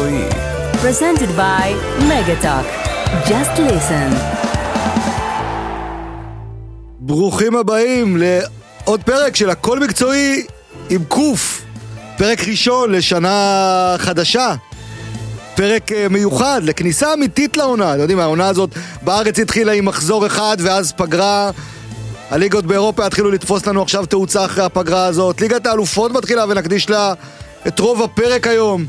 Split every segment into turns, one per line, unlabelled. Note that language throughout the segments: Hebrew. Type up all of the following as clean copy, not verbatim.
מקצועי.
Presented by Megatalk. Just listen.
ברוכים הבאים לעוד פרק של הכל מקצועי עם קוף. פרק ראשון לשנה חדשה. פרק מיוחד לכניסה אמיתית לעונה. אתם יודעים, העונה הזאת בארץ התחילה עם מחזור אחד ואז פגרה. הליגות באירופה התחילו לתפוס לנו עכשיו תאוצה אחרי הפגרה הזאת. ליגת האלופות מתחילה ונקדיש לה את רוב הפרק היום.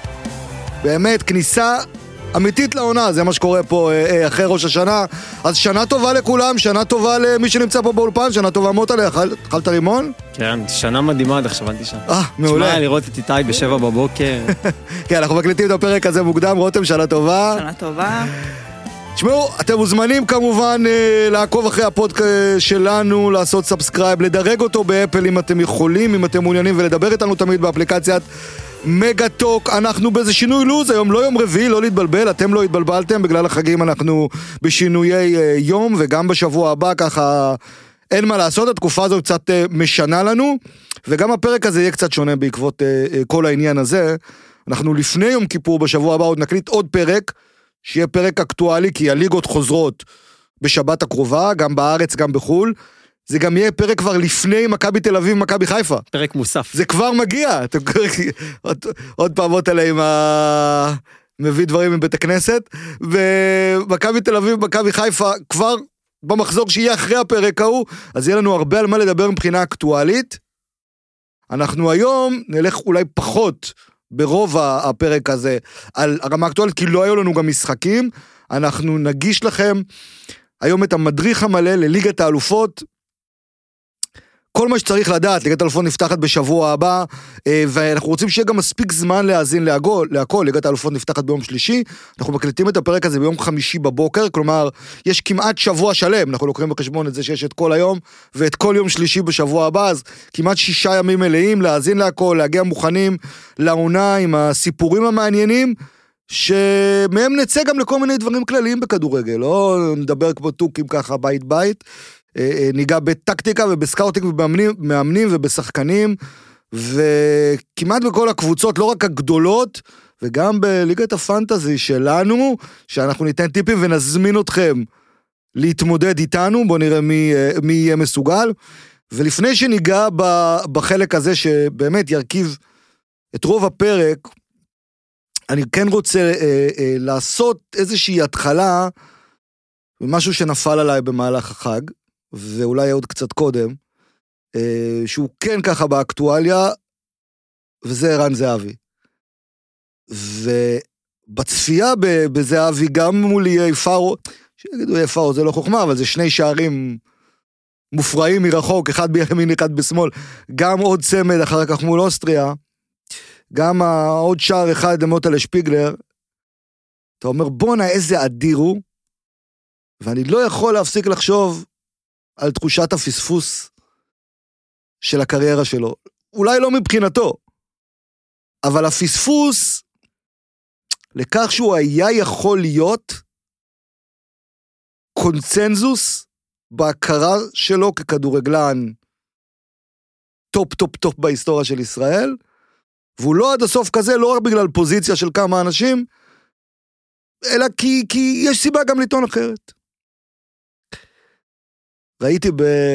באמת, כניסה אמיתית לעונה, זה מה שקורה פה אחרי ראש השנה. אז שנה טובה לכולם, שנה טובה למי שנמצא פה באולפן, שנה טובה מוטלה, אכלת רימון?
כן, שנה מדהימה עד עכשיו, ענתי שם.
מעולה.
שמע, לראות את איתי ב7 בבוקר.
כן, אנחנו מקליטים את הפרק הזה מוקדם, רותם, שנה טובה.
שנה טובה.
תשמעו, אתם מוזמנים כמובן לעקוב אחרי הפודקאסט שלנו, לעשות סאבסקרייב, לדרג אותו באפל אם אתם יכולים, אם אתם מעוניינים, ולדבר איתנו תמיד באפליקציית מגה-טוק. אנחנו באיזה שינוי לוז, היום לא יום רביעי, לא להתבלבל, אתם לא התבלבלתם, בגלל החגים אנחנו בשינויי יום, וגם בשבוע הבא ככה אין מה לעשות, התקופה הזו קצת משנה לנו, וגם הפרק הזה יהיה קצת שונה בעקבות כל העניין הזה. אנחנו לפני יום כיפור בשבוע הבא עוד נקליט עוד פרק, שיהיה פרק אקטואלי, כי הליגות חוזרות בשבת הקרובה, גם בארץ, גם בחול. זה גם יהיה פרק כבר לפני מכבי תל אביב, מכבי חיפה.
פרק מוסף.
זה כבר מגיע. עוד פעמות עליהם מביא דברים מבית הכנסת. ומכבי תל אביב, מכבי חיפה, כבר במחזור שיהיה אחרי הפרק ההוא, אז יהיה לנו הרבה על מה לדבר מבחינה אקטואלית. אנחנו היום נלך אולי פחות ברוב הפרק הזה על הרמה אקטואלית, כי לא היו לנו גם משחקים. אנחנו נגיש לכם היום את המדריך המלא לליגת האלופות, כל מה שצריך לדעת. ליגת האלופות נפתחת בשבוע הבא, ואנחנו רוצים שיהיה גם מספיק זמן להאזין להכל. ליגת האלופות נפתחת ביום שלישי, אנחנו מקליטים את הפרק הזה ביום חמישי בבוקר, כלומר, יש כמעט שבוע שלם, אנחנו לוקחים בחשבון את זה שיש את כל היום, ואת כל יום שלישי בשבוע הבא, אז כמעט 6 ימים מלאים, להאזין להכל, להגיע מוכנים לעונה עם הסיפורים המעניינים, שמהם נצא גם לכל מיני דברים כלליים בכדורגל, לא נדבר כמו טוקים ככה בית, ניגע בטקטיקה ובסקאוטינג ובמאמנים ובשחקנים, וכמעט בכל הקבוצות, לא רק הגדולות, וגם בליגת הפנטזי שלנו, שאנחנו ניתן טיפים ונזמין אתכם להתמודד איתנו, בואו נראה מי יהיה מסוגל, ולפני שניגע בחלק הזה שבאמת ירכיב את רוב הפרק, אני כן רוצה לעשות איזושהי התחלה, משהו שנפל עליי במהלך החג, ואולי עוד קצת קודם, שהוא כן ככה באקטואליה, וזה ערן זהבי. ובצפייה בזהבי, גם מול איי פארו, שיגידו איי פארו זה לא חוכמה, אבל זה 2 שערים מופרעים מרחוק, אחד בימין, אחד בשמאל, גם עוד צמד אחר כך מול אוסטריה, גם עוד שער אחד למוטלה שפיגלר, אתה אומר בונה איזה אדיר הוא, ואני לא יכול להפסיק לחשוב על תחושת הפספוס של הקריירה שלו. אולי לא מבחינתו, אבל הפספוס לכך שהוא היה יכול להיות קונצנזוס בהכרה שלו ככדורגלן טופ בהיסטוריה של ישראל, והוא לא עד הסוף כזה, לא רק בגלל פוזיציה של כמה אנשים, אלא כי יש סיבה גם לטעון אחרת. ראיתי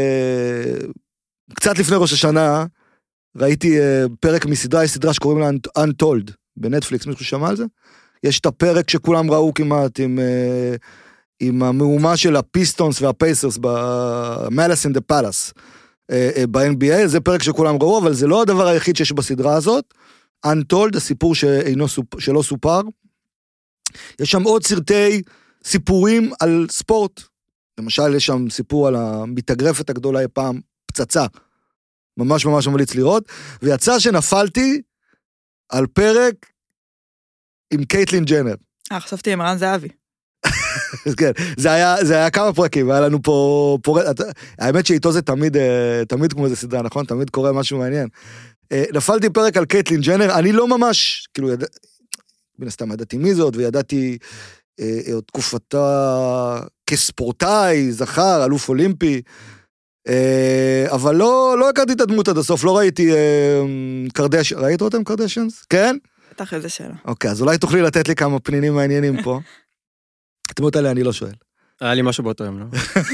קצת לפני ראש השנה, ראיתי פרק מסדרה, יש סדרה שקוראים לה Untold, בנטפליקס, מישהו שמע על זה? יש את הפרק שכולם ראו כמעט עם המהומה של הפיסטונס והפייסרס, ב-Malice in the Palace, ב-NBA, זה פרק שכולם ראו, אבל זה לא הדבר היחיד שיש בסדרה הזאת. Untold, הסיפור שלא סופר, יש שם עוד סרטי סיפורים על ספורט, למשל יש שם סיפור על המתאגרפת הגדולה פעם, פצצה, ממש ממליץ לראות, ויצא שנפלתי על פרק עם קייטלין ג'נר.
חשבתי עם ערן זהבי.
כן, זה היה כמה פרקים, היה לנו פה, האמת שאיתו זה תמיד כמו איזה סדרה, נכון? תמיד קורה משהו מעניין. נפלתי פרק על קייטלין ג'נר, אני לא ממש, כאילו, בין הסתם ידעתי מי זאת, וידעתי עוד תקופתה כספורטאי, זכר, אלוף אולימפי, אבל לא הכרתי את הדמות עד הסוף, לא ראיתי קרדש, ראית אותם קרדשנס? כן?
פתח איזה שאלה.
אוקיי, אז אולי תוכלי לתת לי כמה פנינים מעניינים פה. התמות עליה אני לא שואל.
היה לי משהו באותו יום, לא?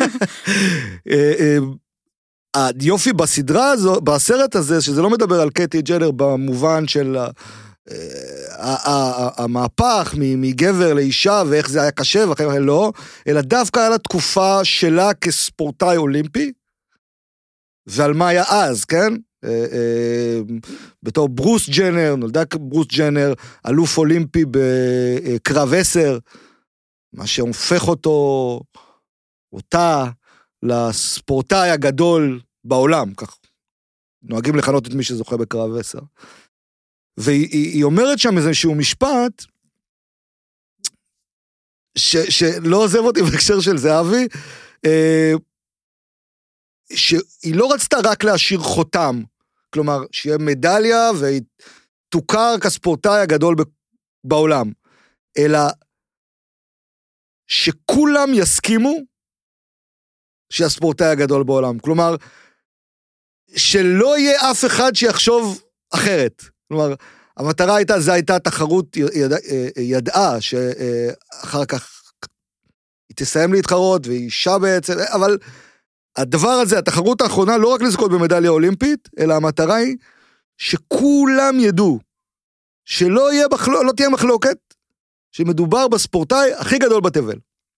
היופי בסדרה הזו, בסרט הזה, שזה לא מדבר על קטי ג'נר במובן של המהפך מגבר לאישה, ואיך זה היה קשה, ואחרי לא, אלא דווקא על התקופה שלה כספורטאי אולימפי, ועל מה היה אז, כן? בתור ברוס ג'נר, נולדה ברוס ג'נר, אלוף אולימפי בקרב 10, מה שהופך אותה לספורטאי הגדול בעולם, כך נוהגים לכנות את מי שזוכה בקרב 10. והיא אומרת שם איזשהו משפט, שלא עוזב אותי בהקשר של זהבי, שהיא לא רצתה רק להשאיר חותם, כלומר, שיהיה מדליה והיא תוכר כספורטאי הגדול בעולם, אלא שכולם יסכימו שהספורטאי הגדול בעולם. כלומר, שלא יהיה אף אחד שיחשוב אחרת. כלומר, המטרה הייתה, זו הייתה תחרות, ידעה שאחר כך היא תסיים להתחרות, והיא אישה בעצם, אבל הדבר הזה, התחרות האחרונה, לא רק לזכות במדליה אולימפית, אלא המטרה היא שכולם ידעו, שלא תהיה מחלוקת, שמדובר בספורטאי הכי גדול בתבל.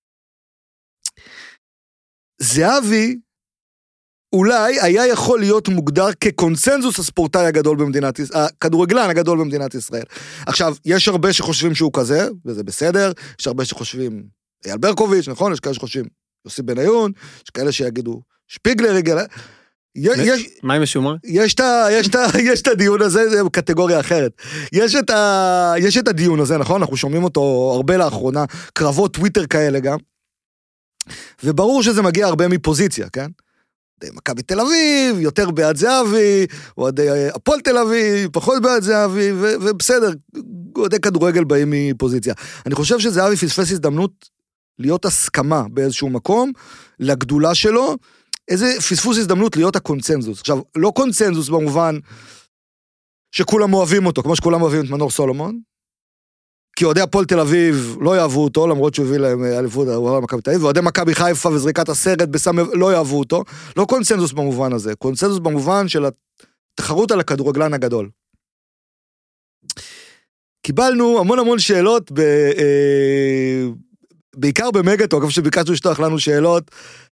זהבי אולי היה יכול להיות מוגדר כקונסנזוס הספורטאי הגדול במדינת ישראל, הכדורגלן הגדול במדינת ישראל. עכשיו, יש הרבה שחושבים שהוא כזה, וזה בסדר, יש הרבה שחושבים אייל ברקוביץ', נכון? יש כאלה שחושבים יוסי בניון, יש כאלה שיגידו שפיגלר,
מה עם משומר?
יש את הדיון הזה, זה קטגוריה אחרת. יש את הדיון הזה, נכון? אנחנו שומעים אותו הרבה לאחרונה, קרבות טוויטר כאלה גם, וברור שזה מגיע הרבה מפוזיציה, כן? מכבי תל אביב, יותר בעד זהבי, אוהדי הפועל תל אביב, פחות בעד זהבי, ובסדר, אוהדי כדורגל באים מפוזיציה. אני חושב שזהבי פספס הזדמנות להיות הסכמה באיזשהו מקום, לגדולה שלו, איזה פספוס הזדמנות להיות הקונצנזוס. עכשיו, לא קונצנזוס במובן שכולם אוהבים אותו, כמו שכולם אוהבים את מנור סולומון, כי אוהדי הפועל תל אביב לא יאהבו אותו, למרות שהוא הביא להם אליפות מכבי תל אביב, ואוהדי מכבי חיפה וזריקת הסרט בסם לא יאהבו אותו, לא קונצנזוס במובן הזה, קונצנזוס במובן של התחרות על הכדורגלן הגדול. קיבלנו המון שאלות, בעיקר במגטוק, אגב שביקשנו לשטוח לנו שאלות,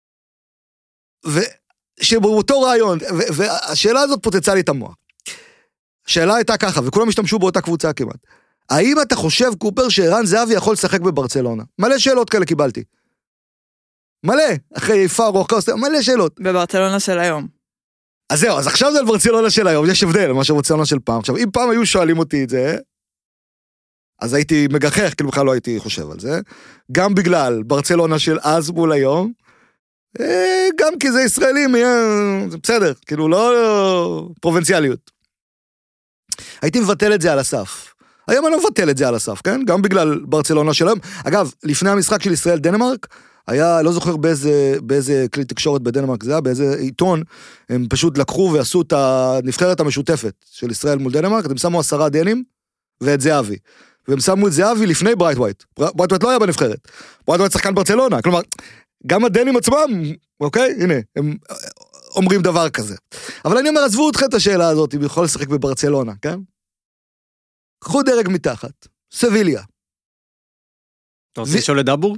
ושבאותו רעיון, והשאלה הזאת פוצצה לי את המוח. השאלה הייתה ככה, וכולם השתמשו באותה קבוצה כמעט. האם אתה חושב, קופר, שערן זהבי יכול לשחק בברצלונה? מלא שאלות כאלה קיבלתי. מלא, אחרי פארו, מלא שאלות.
בברצלונה של היום.
אז זהו, אז עכשיו זה על ברצלונה של היום, יש הבדל, מה שברצלונה של פעם. עכשיו, אם פעם היו שואלים אותי את זה, אז הייתי מגחך, כאילו בכלל לא הייתי חושב על זה, גם בגלל ברצלונה של אז מול היום, גם כי זה ישראלים, זה בסדר, כאילו לא פרובינציאליות. הייתי מבטל את זה על הסף. היום אני לא מבטל את זה על הסף, כן? גם בגלל ברצלונה של היום. אגב, לפני המשחק של ישראל דנמרק, היה, לא זוכר באיזה כלי תקשורת בדנמרק זה היה, באיזה עיתון, הם פשוט לקחו ועשו את הנבחרת המשותפת של ישראל מול דנמרק, הם שמו 10 דנים ואת זהבי. והם שמו את זהבי לפני ברייטווייט. ברייטווייט לא היה בנבחרת. ברייטווייט שחקן ברצלונה. כלומר, גם הדנים עצמם, אוקיי? הנה, הם אומרים דבר כזה. אבל אני אומר, עזבו אתכם את השאלה הזאת, אם יכול לשחק בברצלונה, כן? קחו דרג מתחת. סביליה.
אתה רוצה לשאול לדאבור?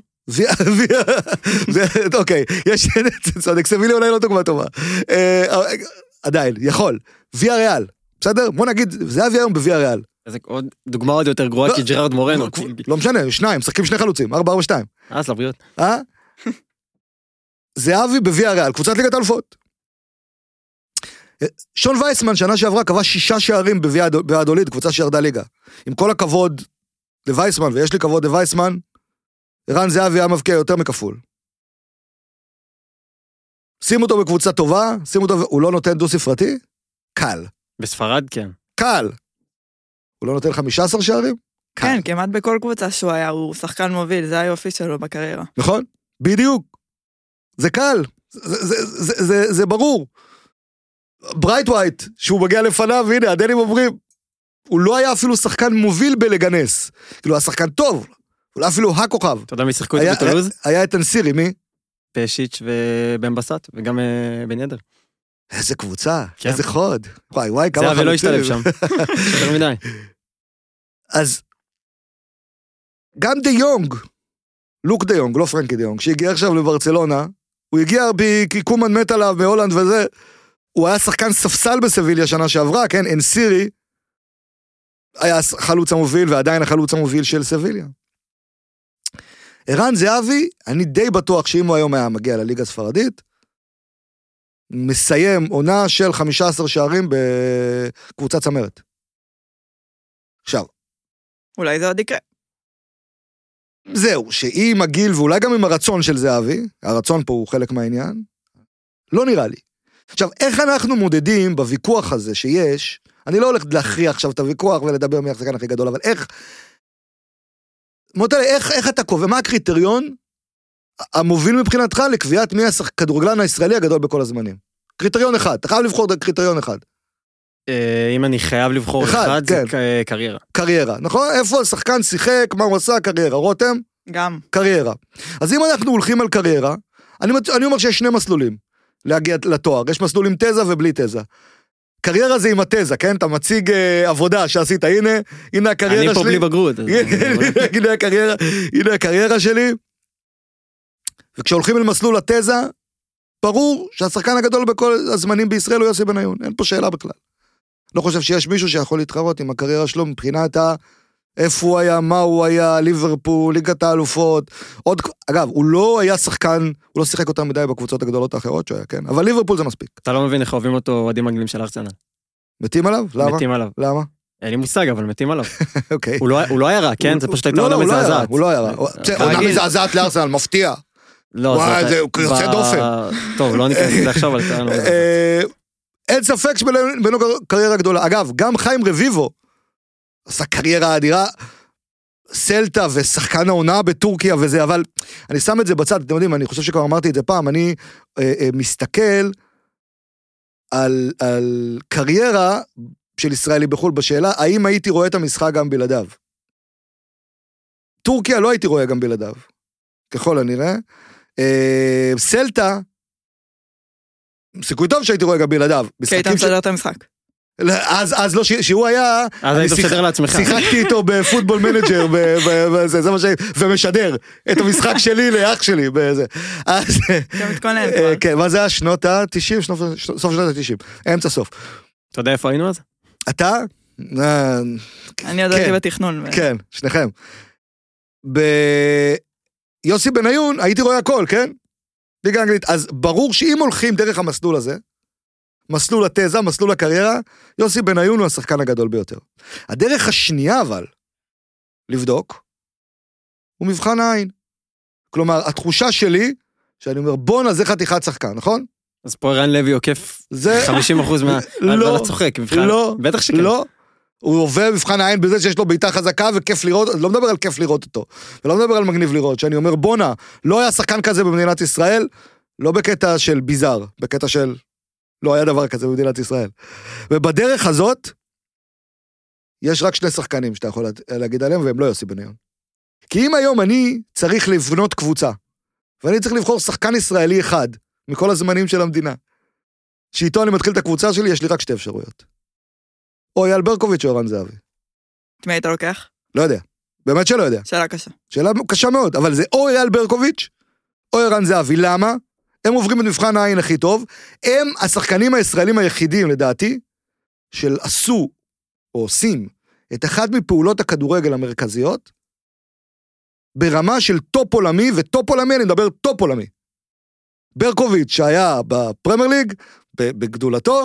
אוקיי, יש צודק, סביליה אולי לא דוגמה טובה. עדיין, יכול. ויה ריאל, בסדר? בוא נגיד, זה היה היום בויה ריאל.
זה עוד דוגמה עוד יותר גרועה כי ג'רארד מורנו.
לא משנה, שניים, משחקים שני חלוצים, 4-4-2.
אז לבריאות.
זהבי בויה ריאל, קבוצת ליגת האלופות. שון וייסמן, שנה שעברה, קבע 6 שערים בוועדוליד, קבוצה שירדה ליגה. עם כל הכבוד לווייסמן, ויש לי כבוד לווייסמן, ערן זהבי היה מבקיע יותר מכפול. שים אותו בקבוצה טובה, שים אותו, הוא לא נותן דו ספרתי? קל.
בספרד כן.
קל. הוא לא נותן 15 שערים? קל.
כן, כמעט בכל קבוצה שהוא היה, הוא שחקן מוביל, זה היופי שלו בקריירה.
נכון? בדיוק. זה קל. זה ברור. ברייטווייט, שהוא מגיע לפניו, הנה, הדנים אומרים, הוא לא היה אפילו שחקן מוביל בלגנס. כאילו, השחקן טוב, הוא לא אפילו הכוכב.
אתה יודע מי שיחקו את בטולוז?
היה את אנסירי, מי?
פשיץ' ובן בסט, וגם בן ידר.
איזה קבוצה,
כן.
איזה חוד. וואי, כמה
זה
חלוצים.
ולא השתלב שם. יותר מדי.
אז גם דה יונג, לוק דה יונג, לא פרנקי דה יונג, שהגיע עכשיו לברצלונה, הוא הגיע כי קומן מת עליו מהולנד וזה, הוא היה שחקן ספסל בסביליה שנה שעברה, כן, אנסירי, היה חלוץ המוביל, ועדיין החלוץ המוביל של סביליה. ערן זהבי, אני די בטוח שאם הוא היום היה מגיע לליגה הספרדית, מסיים עונה של 15 שערים בקבוצת צמרת. עכשיו.
אולי זה עוד יקרה.
זהו, שעם הגיל, ואולי גם עם הרצון של זהבי, הרצון פה הוא חלק מהעניין, לא נראה לי. עכשיו, איך אנחנו מודדים בוויכוח הזה שיש, אני לא הולך להכריע עכשיו את הוויכוח ולדבר מי השחקן הכי גדול, אבל איך אתה קובע, מה הקריטריון המוביל מבחינתך לקביעת מי הכדורגלן הישראלי הגדול בכל הזמנים? קריטריון אחד, אתה חייב לבחור קריטריון אחד.
אם אני חייב לבחור אחד, זה קריירה.
קריירה, נכון? איפה השחקן שיחק, מה הוא עשה, קריירה, רותם?
גם.
קריירה. אז אם אנחנו הולכים על קריירה, אני אומר שיש שני מסלולים להגיע לתואר, יש מסלול עם תזה ובלי תזה. קריירה זה עם התזה, כן? אתה מציג עבודה שעשית, הנה הקריירה שלי.
אני פה בלי בגרות.
הנה הקריירה שלי. וכשהולכים למסלול התזה, ברור שהשחקן הגדול בכל הזמנים בישראל הוא יוסי בניון, אין פה שאלה בכלל. לא חושב שיש מישהו שיכול להתחרות עם הקריירה שלו מבחינת איפה הוא היה, מה הוא היה, ליברפול, ליגת האלופות. אגב, הוא לא היה שחקן, הוא לא שיחק אותם מדי בקבוצות הגדולות האחרות שהוא היה, כן? אבל ליברפול זה מספיק.
אתה לא מבין איך אוהבים אותו אוהדים אנגלים של ארסנל.
מתים עליו? למה?
מתים עליו.
למה?
אין לי מושג, אבל מתים עליו.
אוקיי.
הוא לא היה רע, כן? זה פשוט הייתה עונה מזעזעת.
הוא לא היה רע. עונה מזעזעת לארסנל, מפתיע.
וואי,
זה יוצא דופן.
טוב, לא ניכנס לזה עכשיו, אבל
אין ספק שבינו קריירה גדולה. אגב, גם חיים רביבו עשה קריירה אדירה, סלטה ושחקן העונה בטורקיה וזה, אבל אני שם את זה בצד, אתם יודעים, אני חושב שכבר אמרתי את זה פעם, אני מסתכל על קריירה של ישראלי בחול בשאלה, האם הייתי רואה את המשחק גם בלעדיו? טורקיה לא הייתי רואה גם בלעדיו, ככל הנראה. סלטה, סיכוי טוב שהייתי רואה גם בלעדיו.
כי היית מסדר את המשחק.
אז לא, שהוא היה,
אז היית מסדר לעצמך.
שיחקתי איתו בפוטבול מנג'ר, זה מה ומשדר את המשחק שלי לאח שלי.
אתה מתכונן כבר.
כן, מה זה היה? שנות ה-90? סוף שנות ה-90. אמצע סוף.
אתה יודע איפה היינו אז?
אתה?
אני עוד הייתי בתכנון.
כן, שניכם. ביוסי בניון הייתי רואה הכל, כן? ליגה אנגלית. אז ברור שאם הולכים דרך המסלול הזה, מסלול התזה, מסלול הקריירה, יוסי בניון הוא השחקן הגדול ביותר. הדרך השנייה אבל, לבדוק, הוא מבחן העין. כלומר, התחושה שלי, שאני אומר, בונה זה חתיכת שחקן, נכון?
אז פה ערן לוי עוקף 50% מה...
לא,
צוחק,
לא,
בטח שכן.
לא. הוא עובר מבחן העין בזה שיש לו בעיטה חזקה וכיף לראות, לא מדבר על כיף לראות אותו, ולא מדבר על מגניב לראות, שאני אומר, בונה, לא היה שחקן כזה במדינת ישראל, לא בקטע של ביזר, בקטע של, לא היה דבר כזה במדינת ישראל. ובדרך הזאת, יש רק שני שחקנים שאתה יכול להגיד עליהם, והם לא יוסי בניון. כי אם היום אני צריך לבנות קבוצה, ואני צריך לבחור שחקן ישראלי אחד, מכל הזמנים של המדינה, שאיתו אני מתחיל את הקבוצה שלי, יש לי רק שתי אפשרויות. או אייל ברקוביץ' או ערן זהבי.
את מי היית לוקח?
לא יודע. באמת שלא יודע.
שאלה קשה.
שאלה קשה מאוד, אבל זה או אייל ברקוביץ' או ערן זהבי. למה? הם עוברים את מבחן העין הכי טוב. הם השחקנים הישראלים היחידים, לדעתי, של עשו או עושים את אחת מפעולות הכדורגל המרכזיות, ברמה של טופ עולמי, וטופ עולמי, אני מדבר טופ עולמי. ברקוביץ' שהיה בפרמייר ליג, בגדולתו,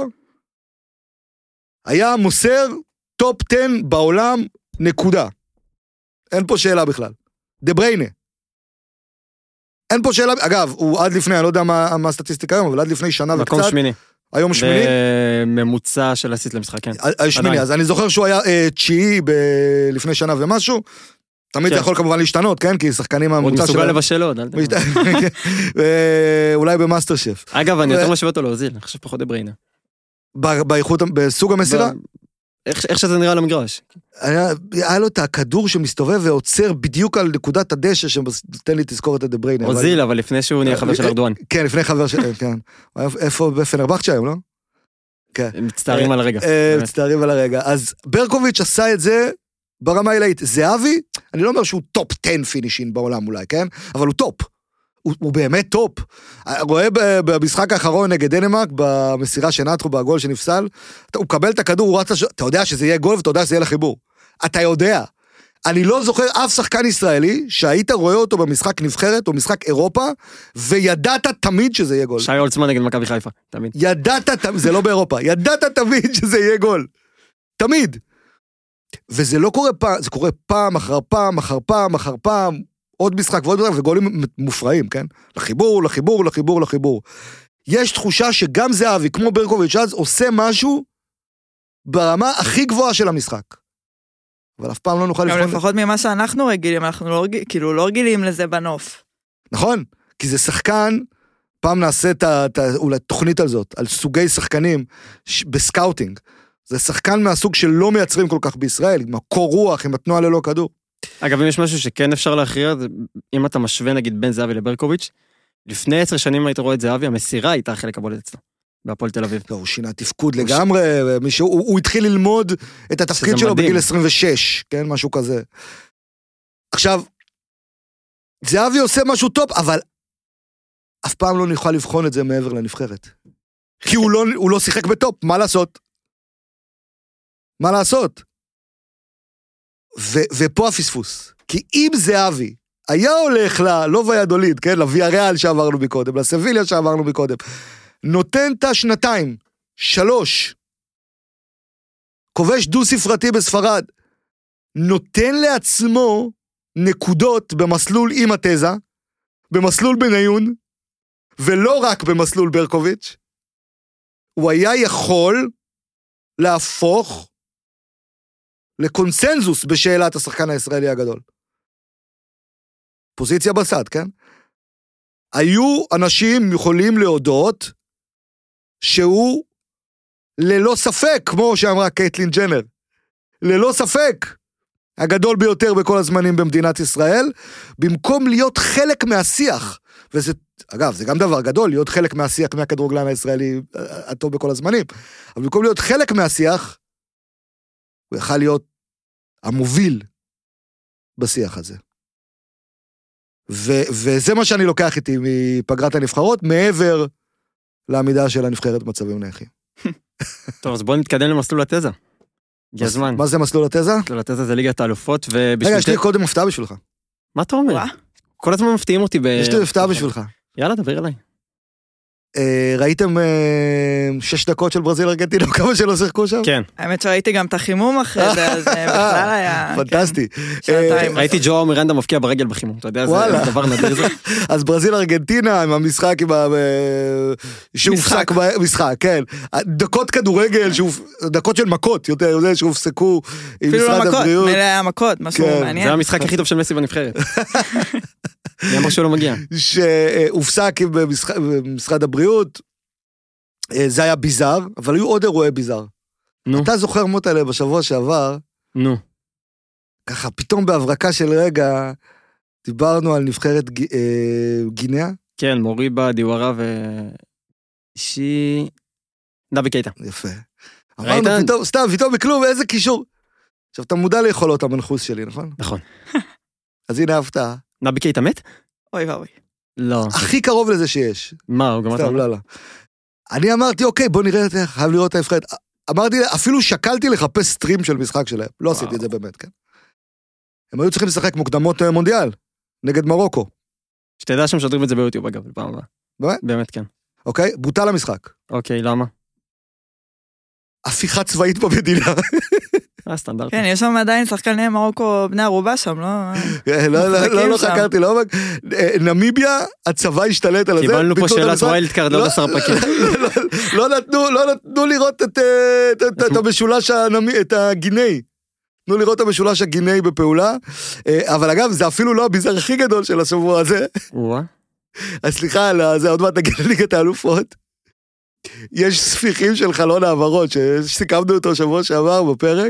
היה מוסר טופ 10 בעולם, נקודה. אין פה שאלה בכלל. דה בריינה. אין פה שאלה, אגב, הוא עד לפני, אני לא יודע מה הסטטיסטיקה היום, אבל עד לפני שנה וקצת.
מקום שמיני.
היום שמיני.
בממוצע של הסיט למשחק, כן.
שמיני, אז אני זוכר שהוא היה תשיעי לפני שנה ומשהו, תמיד זה יכול כמובן להשתנות, כן? כי שחקנים הממוצע
שלהם... עוד מסוגל לבשל עוד, אל תדע.
אולי במאסטר שף.
אגב, אני יותר משווה אותו להוזיל, אני חושב פחות דה בריינה.
בסוג המסירה?
איך שזה נראה למגרש.
היה לו את הכדור שמסתובב ועוצר בדיוק על נקודת הדשא שנותן לי תזכורת את דבריינה.
אוזיל, אבל לפני שהוא נהיה חבר של ארדואן.
כן, לפני חבר של... כן. איפה בפנרבחצ'ה היום, לא? כן.
מצטערים על הרגע.
מצטערים על הרגע. אז ברקוביץ' עשה את זה ברמה העילאית. זהבי, אני לא אומר שהוא טופ 10 פינישין בעולם אולי, כן? אבל הוא טופ. הוא באמת טופ. רואה במשחק האחרון נגד דנמרק, במסירה שנתחו, בגול שנפסל, הוא מקבל את הכדור, הוא רץ, אתה יודע שזה יהיה גול, ואתה יודע שזה יהיה לחיבור. אתה יודע. אני לא זוכר אף שחקן ישראלי, שהיית רואה אותו במשחק נבחרת, או משחק אירופה, וידעת תמיד שזה יהיה גול.
שי הולצמן נגד מכבי חיפה, תמיד.
ידעת, זה לא באירופה, ידעת תמיד שזה יהיה גול. תמיד. וזה לא קורה פעם, זה קורה פעם אחר פעם, אחר פעם, אחר פעם, עוד משחק ועוד משחק, וגולים מופרעים, כן? לחיבור, לחיבור, לחיבור, לחיבור. יש תחושה שגם זהבי, כמו ברקוביץ' אז, עושה משהו ברמה הכי גבוהה של המשחק. אבל אף פעם לא נוכל לבחון...
לפחות ממה שאנחנו רגילים, אנחנו לא רגילים לזה בנוף.
נכון, כי זה שחקן, פעם נעשה אולי תוכנית על זאת, על סוגי שחקנים בסקאוטינג. זה שחקן מהסוג שלא מייצרים כל כך בישראל, עם הקור רוח, עם התנועה ללא כדור.
אגב, אם יש משהו שכן אפשר להכריע, אם אתה משווה נגיד בין זהבי לברקוביץ', לפני 10 שנים היית רואה את זהבי, המסירה הייתה חלק הבולט אצלו, בהפועל תל אביב.
לא, הוא שינה תפקוד לגמרי, הוא התחיל ללמוד את התפקיד שלו בגיל 26, כן, משהו כזה. עכשיו, זהבי עושה משהו טוב, אבל אף פעם לא נוכל לבחון את זה מעבר לנבחרת. כי הוא לא שיחק בטופ, מה לעשות? מה לעשות? ופה הפספוס. כי אם זהבי היה הולך לא ויאדוליד, כן, לוויאריאל שעברנו מקודם, לסביליה שעברנו מקודם, נותן את השנתיים, 3, כובש דו ספרתי בספרד, נותן לעצמו נקודות במסלול עם התזה, במסלול בניון, ולא רק במסלול ברקוביץ', הוא היה יכול להפוך לקונסנזוס בשאלת השחקן הישראלי הגדול. פוזיציה בסד, כן? היו אנשים יכולים להודות שהוא ללא ספק, כמו שאמרה קייטלין ג'נר, ללא ספק הגדול ביותר בכל הזמנים במדינת ישראל, במקום להיות חלק מהשיח, וזה, אגב, זה גם דבר גדול, להיות חלק מהשיח מהכדורגלן הישראלי הטוב בכל הזמנים, אבל במקום להיות חלק מהשיח, הוא יכל להיות המוביל בשיח הזה. וזה מה שאני לוקח איתי מפגרת הנבחרות, מעבר לעמידה של הנבחרת במצבים נייחים.
טוב, אז בואו נתקדם למסלול התזה. הגיע הזמן.
מה זה מסלול התזה?
מסלול התזה זה ליגת האלופות,
רגע, יש לי קודם הפתעה בשבילך.
מה אתה אומר? כל הזמן מפתיעים אותי
יש לי הפתעה בשבילך.
יאללה, דבר אליי.
ראיתם 6 דקות של ברזיל ארגנטינה, כמה שלא שיחקו שם?
כן.
האמת שראיתי גם את החימום אחרי זה, אז בכלל היה...
פנטסטי.
ראיתי ג'ו מירנדה מפקיע ברגל בחימום, אתה יודע, זה דבר נדיר זה.
אז ברזיל ארגנטינה, עם המשחק, שהופסק במשחק, כן. דקות כדורגל, דקות של מכות, יותר, שהופסקו עם משרד הבריאות.
אפילו לא מכות, מלא היה מכות, משהו מעניין.
זה המשחק הכי טוב של מסי בנבחרת. מי אמר שהוא לא מגיע?
שהופסק במשרד הבריאות, זה היה ביזר, אבל היו עוד אירועי ביזר. אתה זוכר מוטלה בשבוע שעבר, ככה פתאום בהברקה של רגע, דיברנו על נבחרת גינאה?
כן, מוריבה, דיווארה נבי קייטה.
יפה. אמרנו פתאום, סתם, פתאום בכלום, איזה קישור. עכשיו, אתה מודע ליכולות המנחוס שלי, נכון?
נכון.
אז הנה ההפתעה.
נבי קייטה מת?
אוי ואוי.
לא.
הכי קרוב לזה שיש.
מה, הוא גם אתה?
לא, לא. אני אמרתי, אוקיי, בוא נראה, חייב לראות את ההפחד. אמרתי, אפילו שקלתי לחפש סטרים של משחק שלהם. לא עשיתי את זה באמת, כן. הם היו צריכים לשחק מוקדמות מונדיאל, נגד מרוקו.
שתדע שמשדרים את זה ביוטיוב, אגב, פעם הבאה.
באמת?
באמת, כן.
אוקיי, בוטל המשחק.
אוקיי, למה?
הפיכה צבאית במדינה.
סטנדרט.
כן, יש שם עדיין שחקני מרוקו בני ערובה שם, לא?
לא חקרתי, לא. נמיביה, הצבא השתלט על זה.
קיבלנו פה שאלת ווילד קארד, לא לשר פקים.
לא נתנו לראות את המשולש, את הגיני. תנו לראות את המשולש הגיני בפעולה. אבל אגב, זה אפילו לא הביזר הכי גדול של השבוע הזה. אז סליחה, זה עוד מעט נגיד ליגת האלופות. יש ספיחים של חלון העברות, שסיכמנו אותו שבוע שעבר בפרק.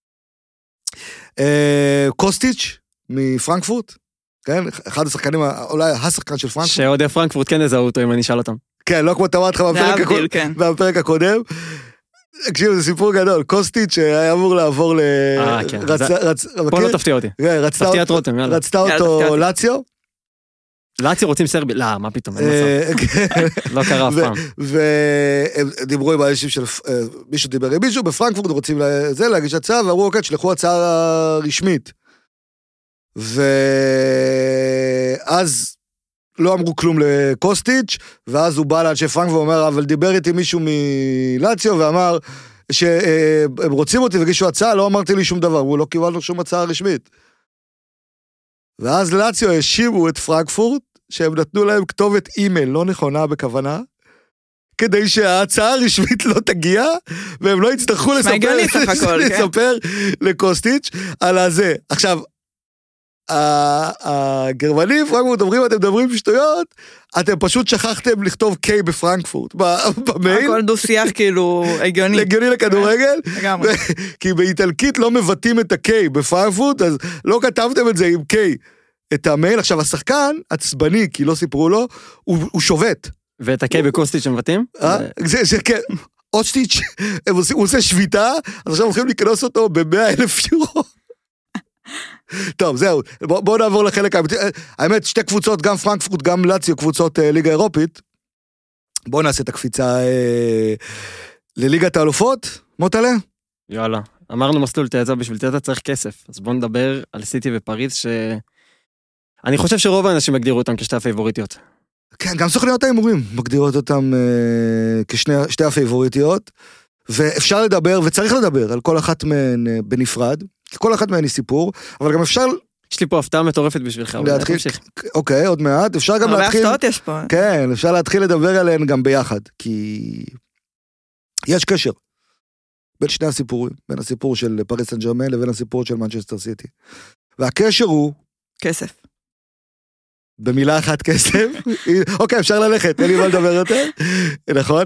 קוסטיץ' מפרנקפורט, כן? אחד השחקנים, אולי השחקן של פרנקפורט.
שעוד פרנקפורט כן יזהו אותו, אם אני אשאל אותם.
כן, לא כמו תמרת לך בפרק הקודם. תקשיבו, זה סיפור גדול. קוסטיץ' היה אמור לעבור
כן. פה לא תפתיע אותי. תפתיע את רותם, יאללה.
רצתה אותו לאציו.
לאציו רוצים סרבי. לא, מה פתאום, לא קרה אף פעם.
ודיברו עם האנשים של, מישהו דיבר עם מישהו, בפרנקפורט רוצים להגיש הצעה, ואמרו, אוקיי, שלחו הצעה רשמית. ואז לא אמרו כלום לקוסטיץ', ואז הוא בא לאנשי פרנקפורט ואומר, אבל דיבר איתי מישהו מלאציו, ואמר שהם רוצים אותי וגישו הצעה, לא אמרתי לי שום דבר, הוא לא קיבלנו שום הצעה רשמית. ואז לאציו האשימו את פרנקפורט, שהם נתנו להם כתובת אימייל לא נכונה בכוונה, כדי שההצעה הרשמית לא תגיע, והם לא יצטרכו לספר לקוסטיץ' על הזה. עכשיו, הגרמנים, פרנקפורט אומרים, אתם מדברים בשטויות, אתם פשוט שכחתם לכתוב קיי בפרנקפורט, במייל.
הכל דו שיח כאילו הגיוני.
הגיוני לכדורגל. כי באיטלקית לא מבטאים את הקיי בפרנקפורט, אז לא כתבתם את זה עם קיי. את המייל, עכשיו השחקן עצבני, כי לא סיפרו לו, הוא שובת.
ואת הקיי בקוסטיץ' שמבטאים?
זה כן. קוסטיץ', הוא עושה שביתה, אז עכשיו הולכים לקנוס אותו ב100,000 יורו. טוב, זהו, בואו נעבור לחלק, האמת, שתי קבוצות, גם פרנקפורט, גם לאציו, קבוצות ליגה אירופית, בואו נעשה את הקפיצה לליגת האלופות, מוטלה?
יאללה, אמרנו מסלול תיעצה, בשביל תיעצה צריך כסף, אז בואו נדבר על סיטי ופריז, אני חושב שרוב האנשים מגדירו אותם כשתי הפייבוריטיות.
כן, גם סוכניות ההימורים מגדירות אותם כשתי הפייבוריטיות, ואפשר לדבר, וצריך לדבר על כל אחת מהן בנפרד, כי כל אחת מהן היא סיפור, אבל גם אפשר...
יש לי פה הפתעה מטורפת בשבילך.
אוקיי, עוד מעט, אפשר גם להתחיל...
הרבה הפתעות יש פה.
כן, אפשר להתחיל לדבר עליהן גם ביחד, כי יש קשר בין שני הסיפורים, בין הסיפור של פריס סן ז'רמן לבין הסיפור של מנצ'סטר סיטי. והקשר הוא...
כסף.
במילה אחת כסף. אוקיי, אפשר ללכת, אין לי מה לדבר יותר. נכון?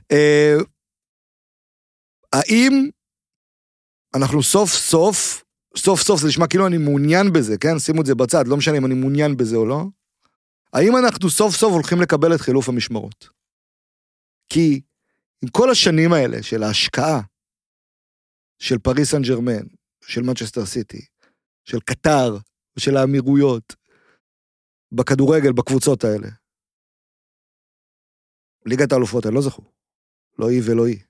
האם אנחנו סוף סוף, זה נשמע כאילו אני מעוניין בזה, כן? שימו את זה בצד, לא משנה אם אני מעוניין בזה או לא. האם אנחנו סוף סוף הולכים לקבל את חילוף המשמרות? כי עם כל השנים האלה של ההשקעה, של פריס סן ז'רמן, של מנצ'סטר סיטי, של קטר, ושל האמירויות, בכדורגל, בקבוצות האלה. ליגת האלופות, לא זכו. לא היא ולא היא.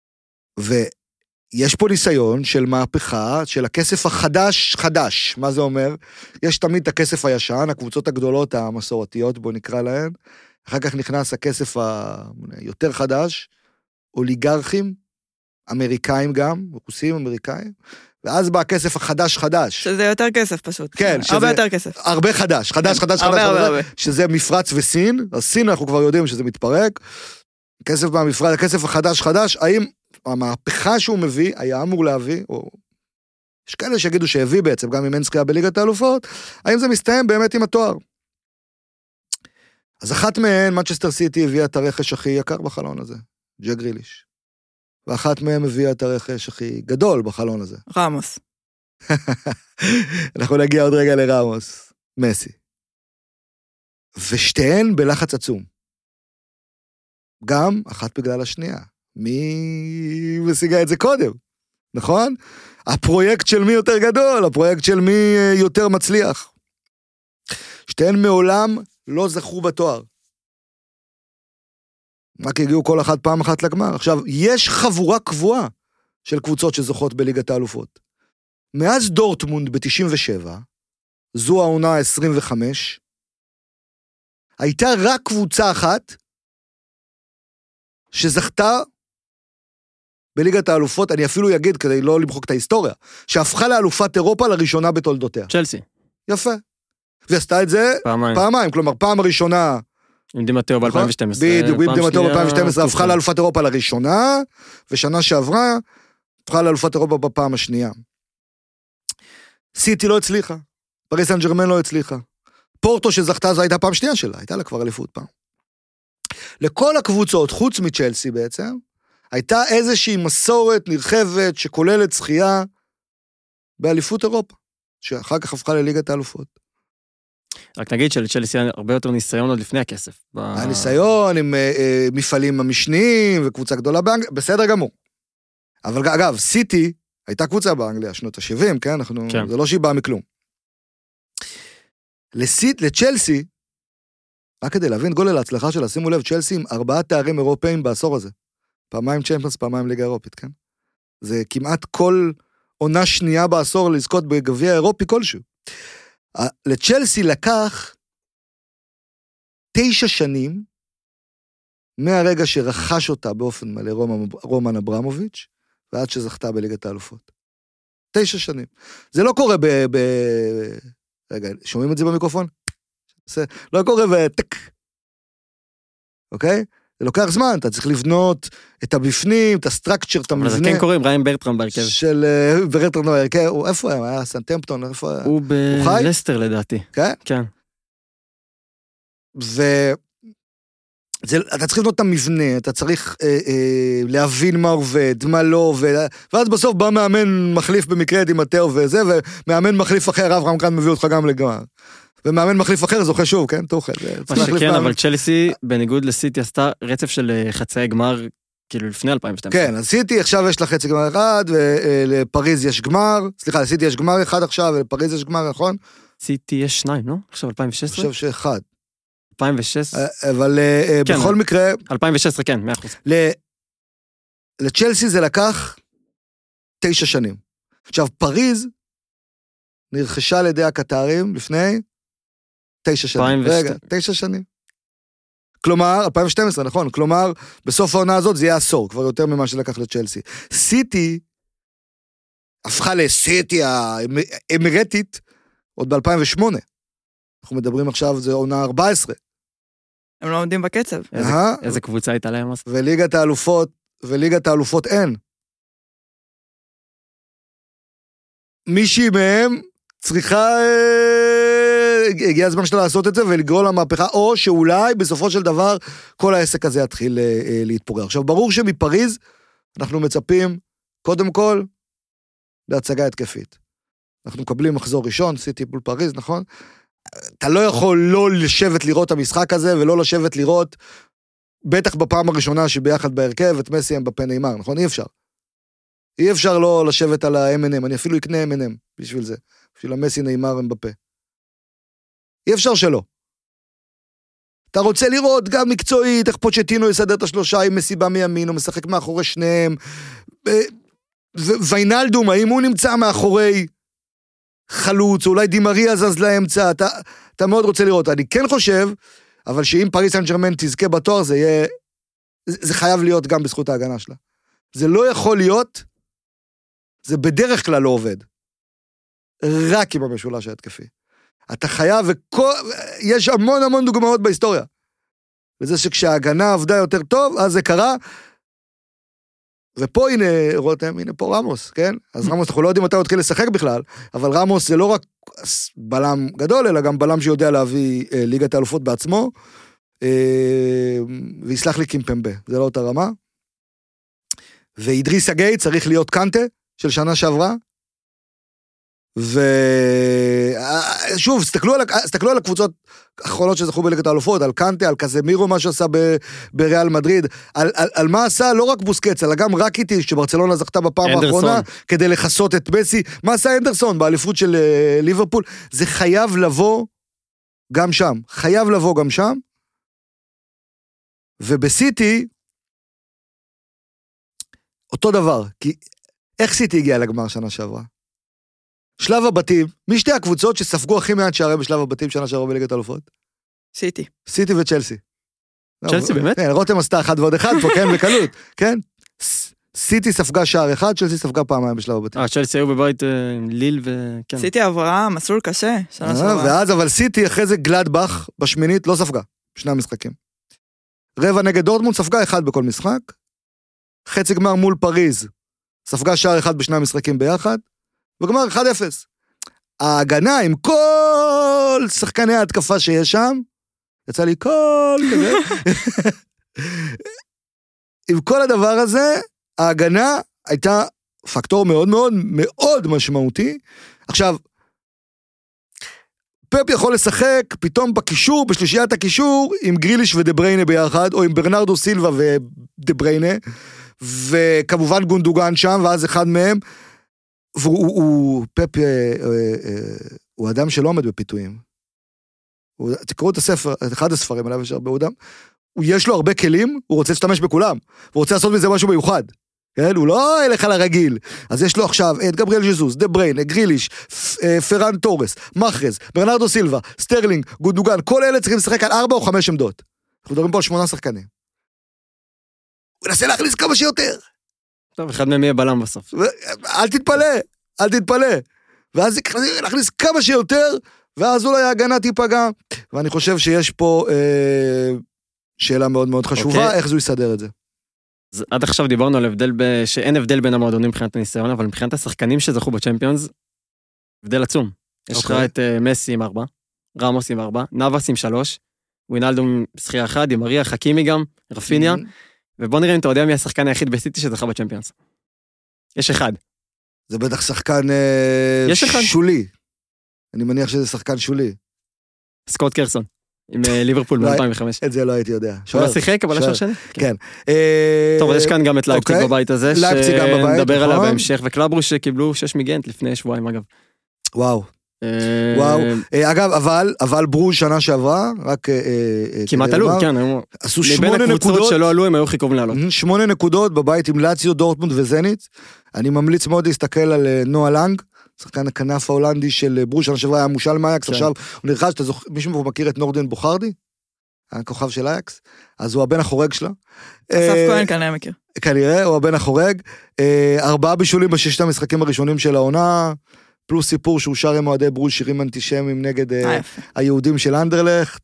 ויש פה ניסיון של מהפכה, של הכסף החדש. מה זה אומר? יש תמיד את הכסף הישן, הקבוצות הגדולות המסורתיות, בוא נקרא להן. אחר כך נכנס הכסף היותר חדש, אוליגרכים, אמריקאים גם, רוסים אמריקאים, ואז בא הכסף החדש.
שזה יותר כסף פשוט.
כן.
הרבה יותר כסף.
הרבה חדש.
הרבה.
שזה מפרץ וסין, אז סין אנחנו כבר יודעים שזה מתפרק, כסף מהמפרץ, הכסף החדש, האם המהפכה שהוא מביא, היה אמור להביא, או יש כאלה שיגידו שהביא בעצם, גם אם אין זכייה בליגת האלופות, האם זה מסתיים באמת עם התואר? אז אחת מהן, מנצ'סטר סיטי הביאה את הרכש הכי יקר בחלון הזה, ג'ק גריליש. ואחת מהם הביאה את הרכש הכי גדול בחלון הזה.
רמוס.
אנחנו נגיע עוד רגע לרמוס, מסי. ושתיהן בלחץ עצום. גם אחת בגלל השנייה. מי משיגה את זה קודם? נכון? הפרויקט של מי יותר גדול, הפרויקט של מי יותר מצליח. שתיהן מעולם לא זכו בתואר. רק הגיעו כל אחת פעם אחת לגמר. עכשיו, יש חבורה קבועה של קבוצות שזוכות בליגת האלופות. מאז דורטמונד ב-97, זו העונה 25, הייתה רק קבוצה אחת שזכתה בליגת האלופות, אני אפילו אגיד כדי לא למחוק את ההיסטוריה, שהפכה לאלופת אירופה לראשונה בתולדותיה.
צ'לסי.
יפה. ועשתה את זה פעמיים, כלומר פעם הראשונה,
עם דימטאו ב-2012.
בדיוק, עם דימטאו ב-2012 הפכה לאלופת אירופה לראשונה, ושנה שעברה הפכה לאלופת אירופה בפעם השנייה. סיטי לא הצליחה, פריס סן ז'רמן לא הצליחה. פורטו שזכתה זו הייתה פעם שנייה שלה, הייתה לה כבר אליפות פעם. לכל הקבוצות, חוץ מצ'לסי בעצם, הייתה איזושהי מסורת נרחבת שכוללת זכייה באליפות אירופה, שאחר כך הפכה לליגת האלופות.
רק נגיד שלצ'לסי היה הרבה יותר ניסיון עוד לפני הכסף.
הניסיון עם מפעלים המשניים וקבוצה גדולה באנגליה, בסדר גמור. אבל אגב, סיטי הייתה קבוצה באנגליה, שנות ה-70, כן? זה לא שהיא באה מכלום. לצ'לסי, רק כדי להבין גודל ההצלחה שלה, שימו לב, צ'לסי עם 4 תארים אירופאים בעשור הזה. פעמיים צ'מפיונס, פעמיים ליגה אירופית, כן? זה כמעט כל עונה שנייה בעשור לזכות בגביע אירופי כלשהו. לצ'לסי לקח 9 שנים מהרגע שרכש אותה באופן מלא רומן אברמוביץ' ועד שזכתה בליגת האלופות. 9 שנים. זה לא קורה רגע, שומעים את זה במיקרופון? זה לא קורה בטק. אוקיי? זה לוקח זמן, אתה צריך לבנות את הבפנים, את הסטרקצ'ר, את המבנה.
אבל זה כן קורה עם ריין ברטרם בהרכב.
של ברטרם בהרכב, איפה הוא היה? סנטמפטון, איפה היה?
הוא בלסטר לדעתי.
כן?
כן.
אתה צריך לבנות את המבנה, אתה צריך להבין מה עובד, מה לא עובד, ואז בסוף בא מאמן מחליף במקרה דימטאו וזה, ומאמן מחליף אחר, אברהם כאן מביא אותך גם לגמר. ומאמן מחליף אחר זוכה שוב, כן? תוכל.
מה שכן, אבל צ'לסי, בניגוד לסיטי, עשתה רצף של חצאי גמר, כאילו לפני 2012.
כן, אז סיטי עכשיו יש לה חצי גמר אחד, ולפריז יש גמר, סליחה, לסיטי יש גמר אחד עכשיו, ולפריז יש גמר, נכון?
סיטי יש 2, לא? עכשיו 2016?
אני חושב שאחד.
2016?
אבל בכל מקרה...
2016, כן, 100%.
לצ'לסי זה לקח 9 שנים. עכשיו, פריז נרכשה על ידי הקטרים לפני 9 שנים. רגע, 9 שנים. כלומר, 2012, נכון, כלומר, בסוף העונה הזאת זה יהיה עשור, כבר יותר ממה שלקח לצ'לסי. סיטי הפכה לסיטי האמירטית עוד ב-2008. אנחנו מדברים עכשיו, זה עונה 14.
הם לא עומדים בקצב.
איזה קבוצה הייתה להם?
וליגת האלופות אין. מישהי מהם צריכה, הגיע הזמן שלה לעשות את זה ולגרול למהפכה, או שאולי בסופו של דבר כל העסק הזה יתחיל להתפורר. עכשיו, ברור שמפריז אנחנו מצפים, קודם כל, להצגה התקפית. אנחנו מקבלים מחזור ראשון, סיטי מול פריז, נכון? אתה לא יכול לא לשבת לראות את המשחק הזה, ולא לשבת לראות, בטח בפעם הראשונה שביחד בהרכב, את מסי הם בפה נאמר, נכון? אי אפשר. אי אפשר לא לשבת על ה-M&M, אני אפילו אקנה M&M בשביל זה, בשביל המסי נאמר הם בפה. אי אפשר שלא. אתה רוצה לראות גם מקצועית, איך פוצ'טינו יסדר את השלושה, עם מסי בא מימין, הוא משחק מאחורי שניהם, ויינלדום, האם הוא נמצא מאחורי חלוץ, אולי דימריה זז לאמצע, אתה מאוד רוצה לראות. אני כן חושב, אבל שאם פריס סן ז'רמן תזכה בתואר, זה חייב להיות גם בזכות ההגנה שלה. זה לא יכול להיות, זה בדרך כלל לא עובד. רק עם המשולש ההתקפי. אתה חייב, יש המון דוגמאות בהיסטוריה. וזה שכשההגנה עבדה יותר טוב, אז זה קרה, ופה הנה, רותם, הנה פה רמוס, כן? אז רמוס, אנחנו לא יודעים מתי הוא התחיל לשחק בכלל, אבל רמוס זה לא רק בלם גדול, אלא גם בלם שיודע להביא ליגת האלופות בעצמו, ויסלח לי קימפמבה, זה לא אותה רמה. ואידריס אגי צריך להיות קנטה של שנה שעברה, ושוב, סתכלו על הקבוצות האחרונות שזכו בליגת האלופות, על קנטה, על קזמירו, מה שעשה בריאל מדריד, על מה עשה לא רק בוסקץ, אלא גם רקיטי, שברצלונה זכתה בפעם האחרונה, כדי לחסות את מסי, מה עשה אנדרסון באליפות של ליברפול, זה חייב לבוא גם שם, ובסיטי, אותו דבר, כי איך סיטי הגיעה לגמר שנה שעברה? שלב הבתים, משתי הקבוצות שספגו הכי מעט שערי בשלב הבתים שנה שעברה בליגת האלופות? סיטי וצ'לסי.
צ'לסי באמת?
כן, רותם עשתה 1 ועוד 1 פה, כן, בקלות, כן? סיטי ספגה שער אחד, צ'לסי ספגה פעמיים בשלב הבתים.
צ'לסי היו בבית ליל וכן.
סיטי עברה מסלול קשה, שנה שעברה.
ואז אבל סיטי אחרי זה גלדבך בשמינית לא ספגה, שני המשחקים. רבע נגד דורטמונד ספגה 1 בכל משחק, חצי גמר מול פריז, ספגה שער 1 בשני המשחקים ביחד, וגמר 1-0. ההגנה עם כל שחקני ההתקפה שיש שם, יצא לי כל כזה, עם כל הדבר הזה, ההגנה הייתה פקטור מאוד מאוד מאוד משמעותי. עכשיו, פפ יכול לשחק פתאום בקישור, בשלישיית הקישור, עם גריליש ודבריינה ביחד, או עם ברנרדו סילבה ודבריינה, וכמובן גונדוגן שם, ואז אחד מהם, פפ הוא אדם שלא עומד בפיתויים. תקראו את הספר, את אחד הספרים עליו יש הרבה אדם, יש לו הרבה כלים, הוא רוצה להשתמש בכולם, הוא רוצה לעשות מזה משהו מיוחד. כן? הוא לא ילך על הרגיל. אז יש לו עכשיו את גבריאל ז'זוס, דבריינה, גריליש, פרן טורס, מחרז, ברנרדו סילבה, סטרלינג, גונדוגן, כל אלה צריכים לשחק על 4 או 5 עמדות. אנחנו מדברים פה על 8 שחקנים. הוא ינסה להכניס כמה שיותר.
טוב, אחד מהם יהיה בלם בסוף.
אל תתפלא. ואז להכניס כמה שיותר, ואז אולי ההגנה תיפגע. ואני חושב שיש פה שאלה מאוד מאוד חשובה, איך זה יסדר את זה.
אז עד עכשיו דיברנו על הבדל, שאין הבדל בין המועדונים מבחינת הניסיון, אבל מבחינת השחקנים שזכו בצ'מפיונס, הבדל עצום. יש לך את מסי עם 4, רמוס עם 4, נאבס עם 3, ווינלדו עם שחייה 1, דימריה, חכימי גם, רפיניה, ובוא נראה אם אתה יודע מי השחקן היחיד בסיטי שזכה בצ'מפיונס. יש אחד.
זה בטח שחקן שולי. אני מניח שזה שחקן שולי.
סקוט קרסון, עם ליברפול מ-2005.
את זה לא הייתי יודע.
הוא לא שיחק, אבל השאר שני.
כן.
טוב, יש כאן גם את לייפציג בבית הזה, שנדבר עליו בהמשך, וקלאברוש שקיבלו 6 מגנט לפני שבועיים, אגב.
וואו. אגב, אבל ברוז' שנה שעברה, רק...
כמעט עלו, כן.
עשו 8 נקודות.
מבין הקבוצות שלא עלו, הם היו חיכובים לעלות.
8 נקודות בבית עם לאציו, דורטמונד וזניץ. אני ממליץ מאוד להסתכל על נועה לנג, שחקן הכנף ההולנדי של ברוז' שנה שעברה היה מושל מאייקס, עכשיו הוא נרחש, מישהו מכיר את נורדן בוכרדי? הכוכב של אייקס? אז הוא הבן החורג שלה.
אסף כהן כנראה מכיר.
כנראה, הוא הבן החורג. 4 בישולים ב6 המשחקים הראשונים של העונה, פלוס סיפור שהוא שר עם אוהדי ברוז' שירים אנטישמיים נגד היהודים של אנדרלכט,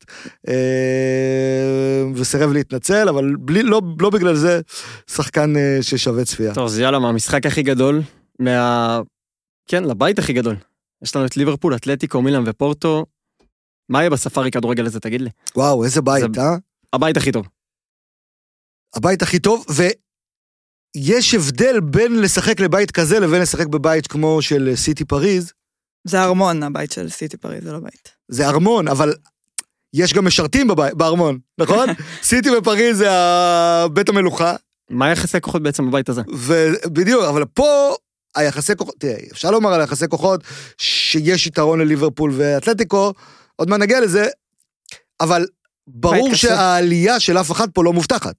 וסרב להתנצל, אבל לא בגלל זה שחקן ששווה צפייה.
טוב, אז יאללה, מהמשחק הכי גדול, כן, לבית הכי גדול. יש לנו את ליברפול, אתלטיקו, מילאן ופורטו. מה יהיה בספארי כדורגל הזה, תגיד לי?
וואו, איזה בית,
הבית הכי טוב.
הבית הכי טוב, ויש הבדל בין לשחק לבית כזה, לבין לשחק בבית כמו של סיטי פריז.
זה ארמון, הבית של סיטי פריז, זה לא בית.
זה ארמון, אבל יש גם משרתים בארמון, נכון? סיטי ופריז זה בית המלוכה.
מה יחסי כוחות בעצם בבית הזה?
בדיוק, אבל פה... היחסי כוחות, תראה, אפשר לומר על היחסי כוחות שיש יתרון לליברפול ואתלטיקו, עוד מה נגיע לזה, אבל ברור שהעלייה של אף אחד פה לא מובטחת.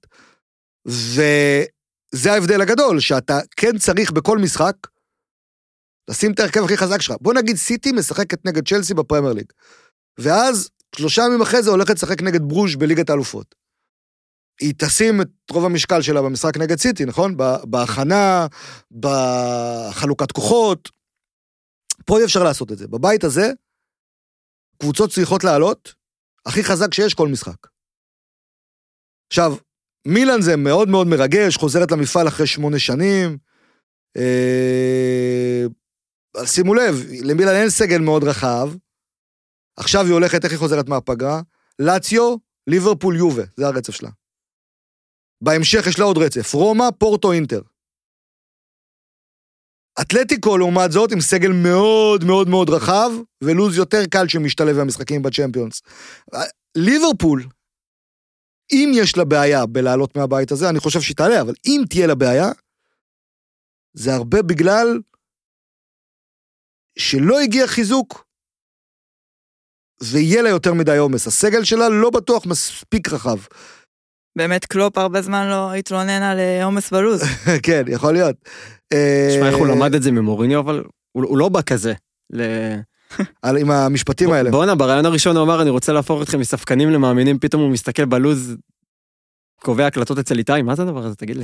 וזה ההבדל הגדול, שאתה כן צריך בכל משחק, לשים את ההרכב הכי חזק שלך. בוא נגיד סיטי משחקת נגד צ'לסי בפרמייר ליג, ואז 3 ימים אחרי זה הולכת לשחק נגד ברוז' בליגת האלופות. היא תשים את רוב המשקל שלה במשחק נגד סיטי, נכון? בהכנה, בחלוקת כוחות. פה אי אפשר לעשות את זה. בבית הזה, קבוצות צריכות לעלות, הכי חזק שיש כל משחק. עכשיו, מילאן זה מאוד מאוד מרגש, חוזרת למפעל אחרי 8 שנים. שימו לב, למילאן אין סגל מאוד רחב. עכשיו היא הולכת, איך היא חוזרת מהפגרה? לאציו, ליברפול, יובה, זה הרצף שלה. בהמשך יש לה עוד רצף, רומא, פורטו, אינטר. אתלטיקו לעומת זאת עם סגל מאוד מאוד מאוד רחב, ולוז יותר קל שמשתלב במשחקים בצ'מפיונס. ליברפול, אם יש לה בעיה בלעלות מהבית הזה, אני חושב שהיא תעלה, אבל אם תהיה לה בעיה, זה הרבה בגלל שלא הגיע חיזוק, ויהיה לה יותר מדי עומס. הסגל שלה לא בטוח מספיק רחב.
באמת קלופ הרבה זמן לא התלונן על עומס בלוז.
כן, יכול להיות.
תשמע, איך הוא למד את זה ממוריניו, אבל הוא לא בא כזה.
עם המשפטים האלה.
בואנה, ברעיון הראשון הוא אמר, אני רוצה להפוך אתכם מספקנים למאמינים, פתאום הוא מסתכל בלוז, קובע הקלטות אצל איתי, מה זה הדבר הזה, תגיד לי?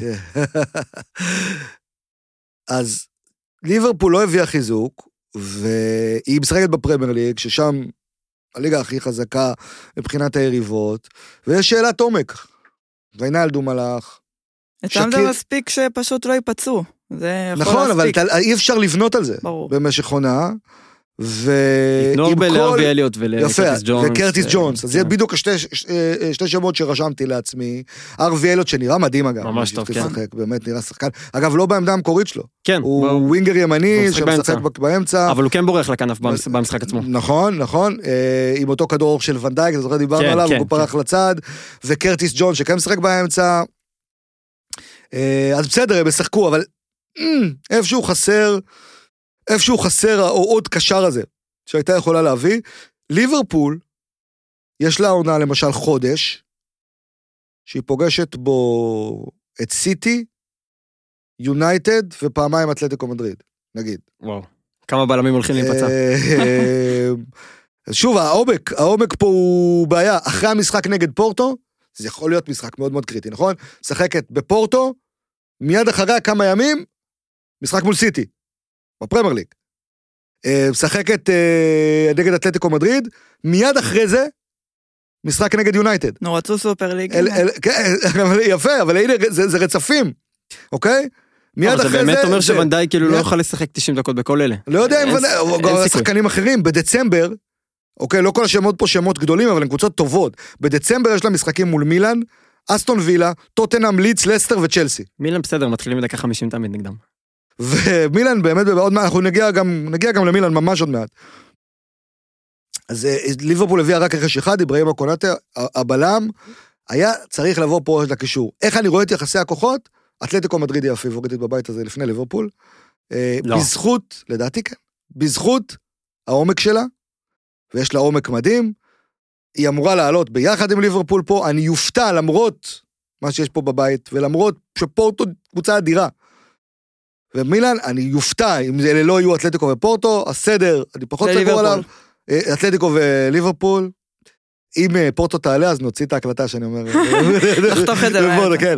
אז ליברפול לא הביאה חיזוק, והיא משחקת בפרמייר ליג, ששם הליגה הכי חזקה מבחינת היריבות, ויש שאלת עומק. ויינלדום הלך.
אצלם זה מספיק שפשוט לא ייפצעו.
נכון, אבל אי אפשר לבנות על זה. במשך עונה,
ניתנו הרבה לארווי אליוט ולקרטיס ג'ונס.
וקרטיס ג'ונס, אז זה בדיוק שתי שמות שרשמתי לעצמי. ארווי אליוט שנראה מדהים אגב.
ממש טוב, כן.
באמת נראה שחקן. אגב, לא בעמדה המקורית שלו.
כן.
הוא ווינגר ימני שמשחק באמצע.
אבל הוא כן בורח לכנף במשחק עצמו.
נכון, נכון. עם אותו כדור אורך של ונדייק, זוכר דיברנו עליו, הוא פרח לצד. וקרטיס ג'ונס שכן משחק באמצע. אז בסדר, הם ישחקו, אבל איפשהו חסר העוד קשר הזה, שהייתה יכולה להביא. ליברפול, יש לה עונה למשל חודש, שהיא פוגשת בו את סיטי, יונייטד, ופעמיים אתלטיקו מדריד, נגיד.
וואו, כמה בלמים הולכים להיפצע.
שוב, העומק פה הוא בעיה. אחרי המשחק נגד פורטו, זה יכול להיות משחק מאוד מאוד קריטי, נכון? שחקת בפורטו, מיד אחריה כמה ימים, משחק מול סיטי, בפרמייר ליג. משחקת נגד אתלטיקו מדריד, מיד אחרי זה, משחק נגד יונייטד.
נו, רצו סופר ליג.
יפה, אבל הנה, זה רצפים, אוקיי? מיד אחרי זה...
זה באמת אומר שוונדאי כאילו לא יכול לשחק 90 דקות בכל אלה.
לא יודע אם ונדאי, שחקנים אחרים, בדצמבר, אוקיי, לא כל השמות פה שמות גדולים, אבל הן קבוצות טובות. בדצמבר יש לה משחקים מול מילאן, אסטון וילה, טוטנהאם, לידס, לסטר וצ'לסי.
מילאן בסדר, מתחילים בדקה 50 תמיד נגדם.
ומילאן באמת, עוד מעט, אנחנו נגיע גם למילאן ממש עוד מעט. אז ליברפול הביאה רק רכש אחד, אברהים קונאטה, הבלם, היה צריך לבוא פה לקישור. איך אני רואה את יחסי הכוחות? אתלטיקו מדריד היא הפיבוריטית בבית הזה לפני ליברפול. בזכות, לדעתי כן, בזכות העומק שלה, ויש לה עומק מדהים, היא אמורה לעלות ביחד עם ליברפול פה, אני יופתע למרות מה שיש פה בבית, ולמרות שפורטו קבוצה אדירה. ומילאן, אני יופתע, אם אלה לא יהיו אתלטיקו ופורטו, הסדר, אני פחות סגור עליו, אתלטיקו וליברפול, אם פורטו תעלה, אז נוציא את ההקלטה שאני אומר.
נחתוך את זה.
כן.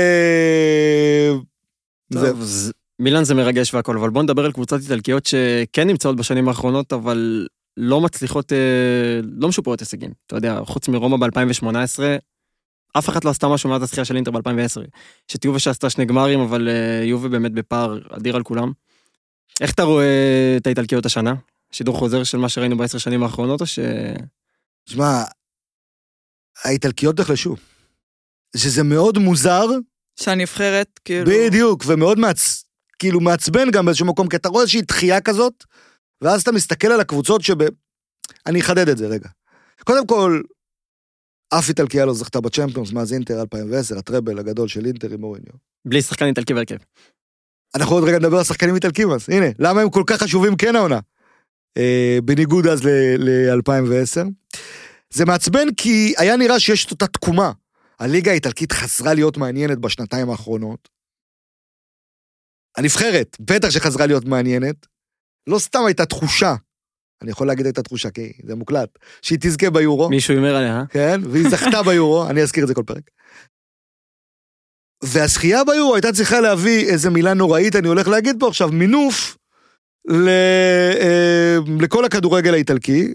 מילאן זה מרגש והכל, אבל בוא נדבר על קבוצות איטלקיות שכן נמצאות בשנים האחרונות, אבל לא מצליחות, לא משופרות הישגים. אתה יודע, חוץ מרומא ב-2018, אף אחד לא עשתה משהו מעט הזכייה של אינטר ב-2010, שטיובה שעשתה שני גמרים, אבל יובה באמת בפער אדיר על כולם. איך אתה רואה את האיטלקיות השנה? שידור חוזר של מה שראינו ב10 שנים האחרונות, או ש...
תשמע, האיטלקיות נחלשו. שזה מאוד מוזר.
שהנבחרת, כאילו...
בדיוק, ומאוד כאילו מעצבן גם באיזשהו מקום, כי אתה רואה איזושהי דחייה כזאת, ואז אתה מסתכל על הקבוצות אני אחדד את זה רגע. קודם כל, אף איטלקיה לא זכתה בצ'מפיונס, מאז אינטר 2010, הטראבל הגדול של אינטר עם מוריניו.
בלי שחקן איטלקי בהרכב.
אנחנו עוד רגע נדבר על שחקנים איטלקים, אז הנה, למה הם כל כך חשובים כן העונה? בניגוד אז ל-2010. זה מעצבן כי היה נראה שיש את אותה תקומה. הליגה האיטלקית חזרה להיות מעניינת בשנתיים האחרונות. הנבחרת, בטח שחזרה להיות מעניינת, לא סתם הייתה תחושה, אני יכול להגיד הייתה תחושה, כי זה מוקלט, שהיא תזכה ביורו.
מישהו יאמר עליה,
כן, והיא זכתה ביורו, אני אזכיר את זה כל פרק. והזכייה ביורו הייתה צריכה להביא איזה מילה נוראית, אני הולך להגיד פה עכשיו, מינוף לכל הכדורגל האיטלקי,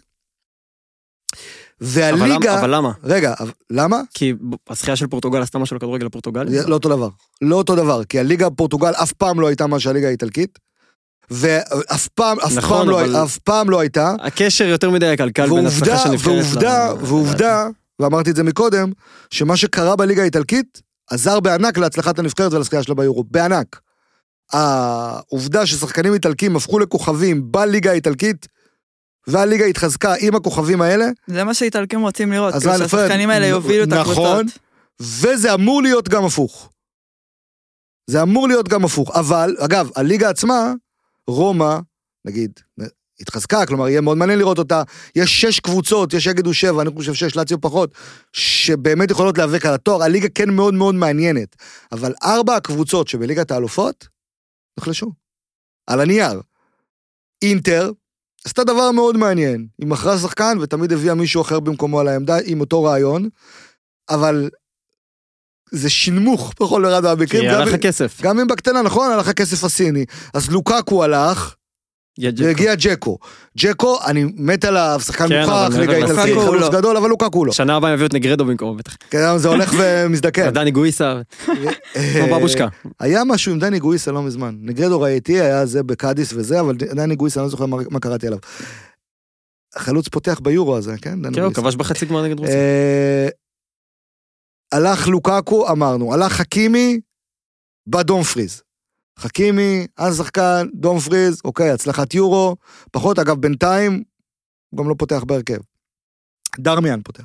והליגה...
אבל למה?
רגע, למה?
כי הזכייה של פורטוגל עשתה משהו לכדורגל הפורטוגל?
לא אותו דבר. לא אותו דבר, כי הליגה הפורטוגל אף פעם לא הייתה מה שהליגה האיטלקית, ואף פעם לא הייתה.
הקשר יותר מדי הקלקל בין הצלחה של נבחרת.
ועובדה, ואמרתי את זה מקודם, שמה שקרה בליגה האיטלקית, עזר בענק להצלחת הנבחרת ולזכייה שלה ביורו, בענק. העובדה ששחקנים איטלקים הפכו לכוכבים בליגה האיטלקית, והליגה התחזקה עם הכוכבים האלה.
זה מה שאיטלקים רוצים לראות, שהשחקנים האלה יובילו את הקבוצות.
נכון, וזה אמור להיות גם הפוך. זה אמור להיות גם הפוך, אבל, אגב, הליגה עצמה, רומא, נגיד, התחזקה, כלומר, יהיה מאוד מעניין לראות אותה, יש 6 קבוצות, יש יגידו 7, אני חושב 6, לאציו פחות, שבאמת יכולות להיאבק על התואר, הליגה כן מאוד מאוד מעניינת, אבל 4 הקבוצות שבליגת האלופות, נחלשו, על הנייר. אינטר, עשתה דבר מאוד מעניין, היא מכרה שחקן, ותמיד הביאה מישהו אחר במקומו על העמדה, עם אותו רעיון, אבל זה שינמוך בכל אחד מהמקרים.
כי הלך הכסף.
גם אם בקטנה, נכון, הלך הכסף הסיני. אז לוקקו הלך, והגיע ג'קו. ג'קו, אני מת עליו, שחקן
כן,
מוכח,
אבל
ליגה
מעבר
איטלקית,
לוקאקו
חלוץ
לא.
גדול, אבל לוקאקו לא.
שנה הבאה יביאו את נגרדו במקום, בטח.
כן, זה הולך ומזדקן.
דני גויסה, כמו בבושקה.
היה משהו עם דני גויסה לא מזמן. נגרדו ראיתי, היה זה בקאדיס וזה, אבל דני גויסה, אני לא זוכר מה קראתי עליו. החלוץ פותח ביורו הזה, כן?
כן, הוא כבש בחצי גמר נגד רוסיה.
הלך לוקאקו, אמרנו, הלך חכימי, בא דומפריז. חכימי, אז שחקן, דומפריז, אוקיי, הצלחת יורו, פחות, אגב, בינתיים, הוא גם לא פותח בהרכב. דרמיאן פותח.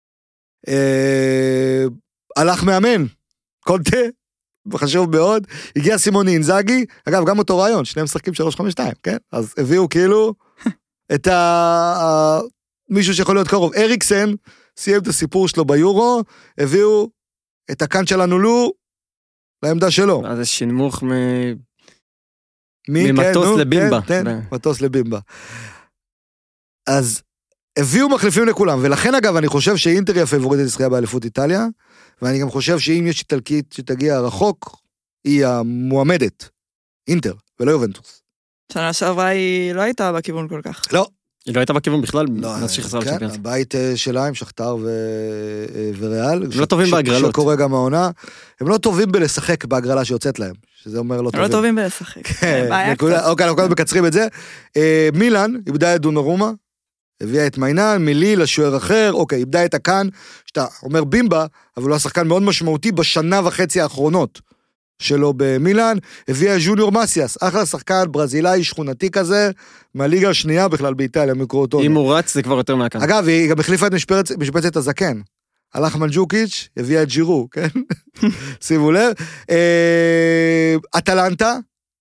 הלך מאמן, קונטה, חשוב מאוד, הגיע סימוני אינזאגי, אגב, גם אותו רעיון, שניהם משחקים 3-5-2, כן? אז הביאו כאילו את מישהו שיכול להיות קרוב. אריקסן, סיים את הסיפור שלו ביורו, הביאו את הקאנט שלנו לו, לעמדה שלו.
אז זה שינמוך ממטוס לבימבה.
מטוס לבימבה. אז הביאו מחליפים לכולם, ולכן אגב אני חושב שאינטר היא הפייבוריטית לזכייה באליפות איטליה, ואני גם חושב שאם יש איטלקית שתגיע רחוק, היא המועמדת, אינטר, ולא יובנטוס.
שנה שעברה היא לא הייתה בכיוון כל כך.
לא.
היא לא הייתה בכיוון בכלל,
לא,
מאז שחזרה לצ'מפיונס.
הבית שלה עם שכתר וריאל.
הם לא טובים בהגרלות.
שקורה גם העונה. הם לא טובים בלשחק בהגרלה שיוצאת להם. שזה אומר לא טובים.
הם לא טובים בלשחק. בעיה קצת.
אוקיי, אנחנו מקצרים את זה. מילאן, איבדה את דונרומה, הביאה את מיינן, מיליל, השוער אחר, אוקיי, איבדה את הקאן, שאתה אומר בימבה, אבל הוא השחקן מאוד משמעותי בשנה וחצי האחרונות שלו במילאן, הביאה ז'וניור מסיאס, אחלה שחקן ברזילאי שכונתי כזה, מהליגה השנייה בכלל באיטליה, מקורותו.
אם הוא רץ זה כבר יותר מהקאן.
אגב, היא גם החליפה את משבצת הזקן. הלך מנג'וקיץ', הביאה את ג'ירו, כן? שימו לב. אטלנטה,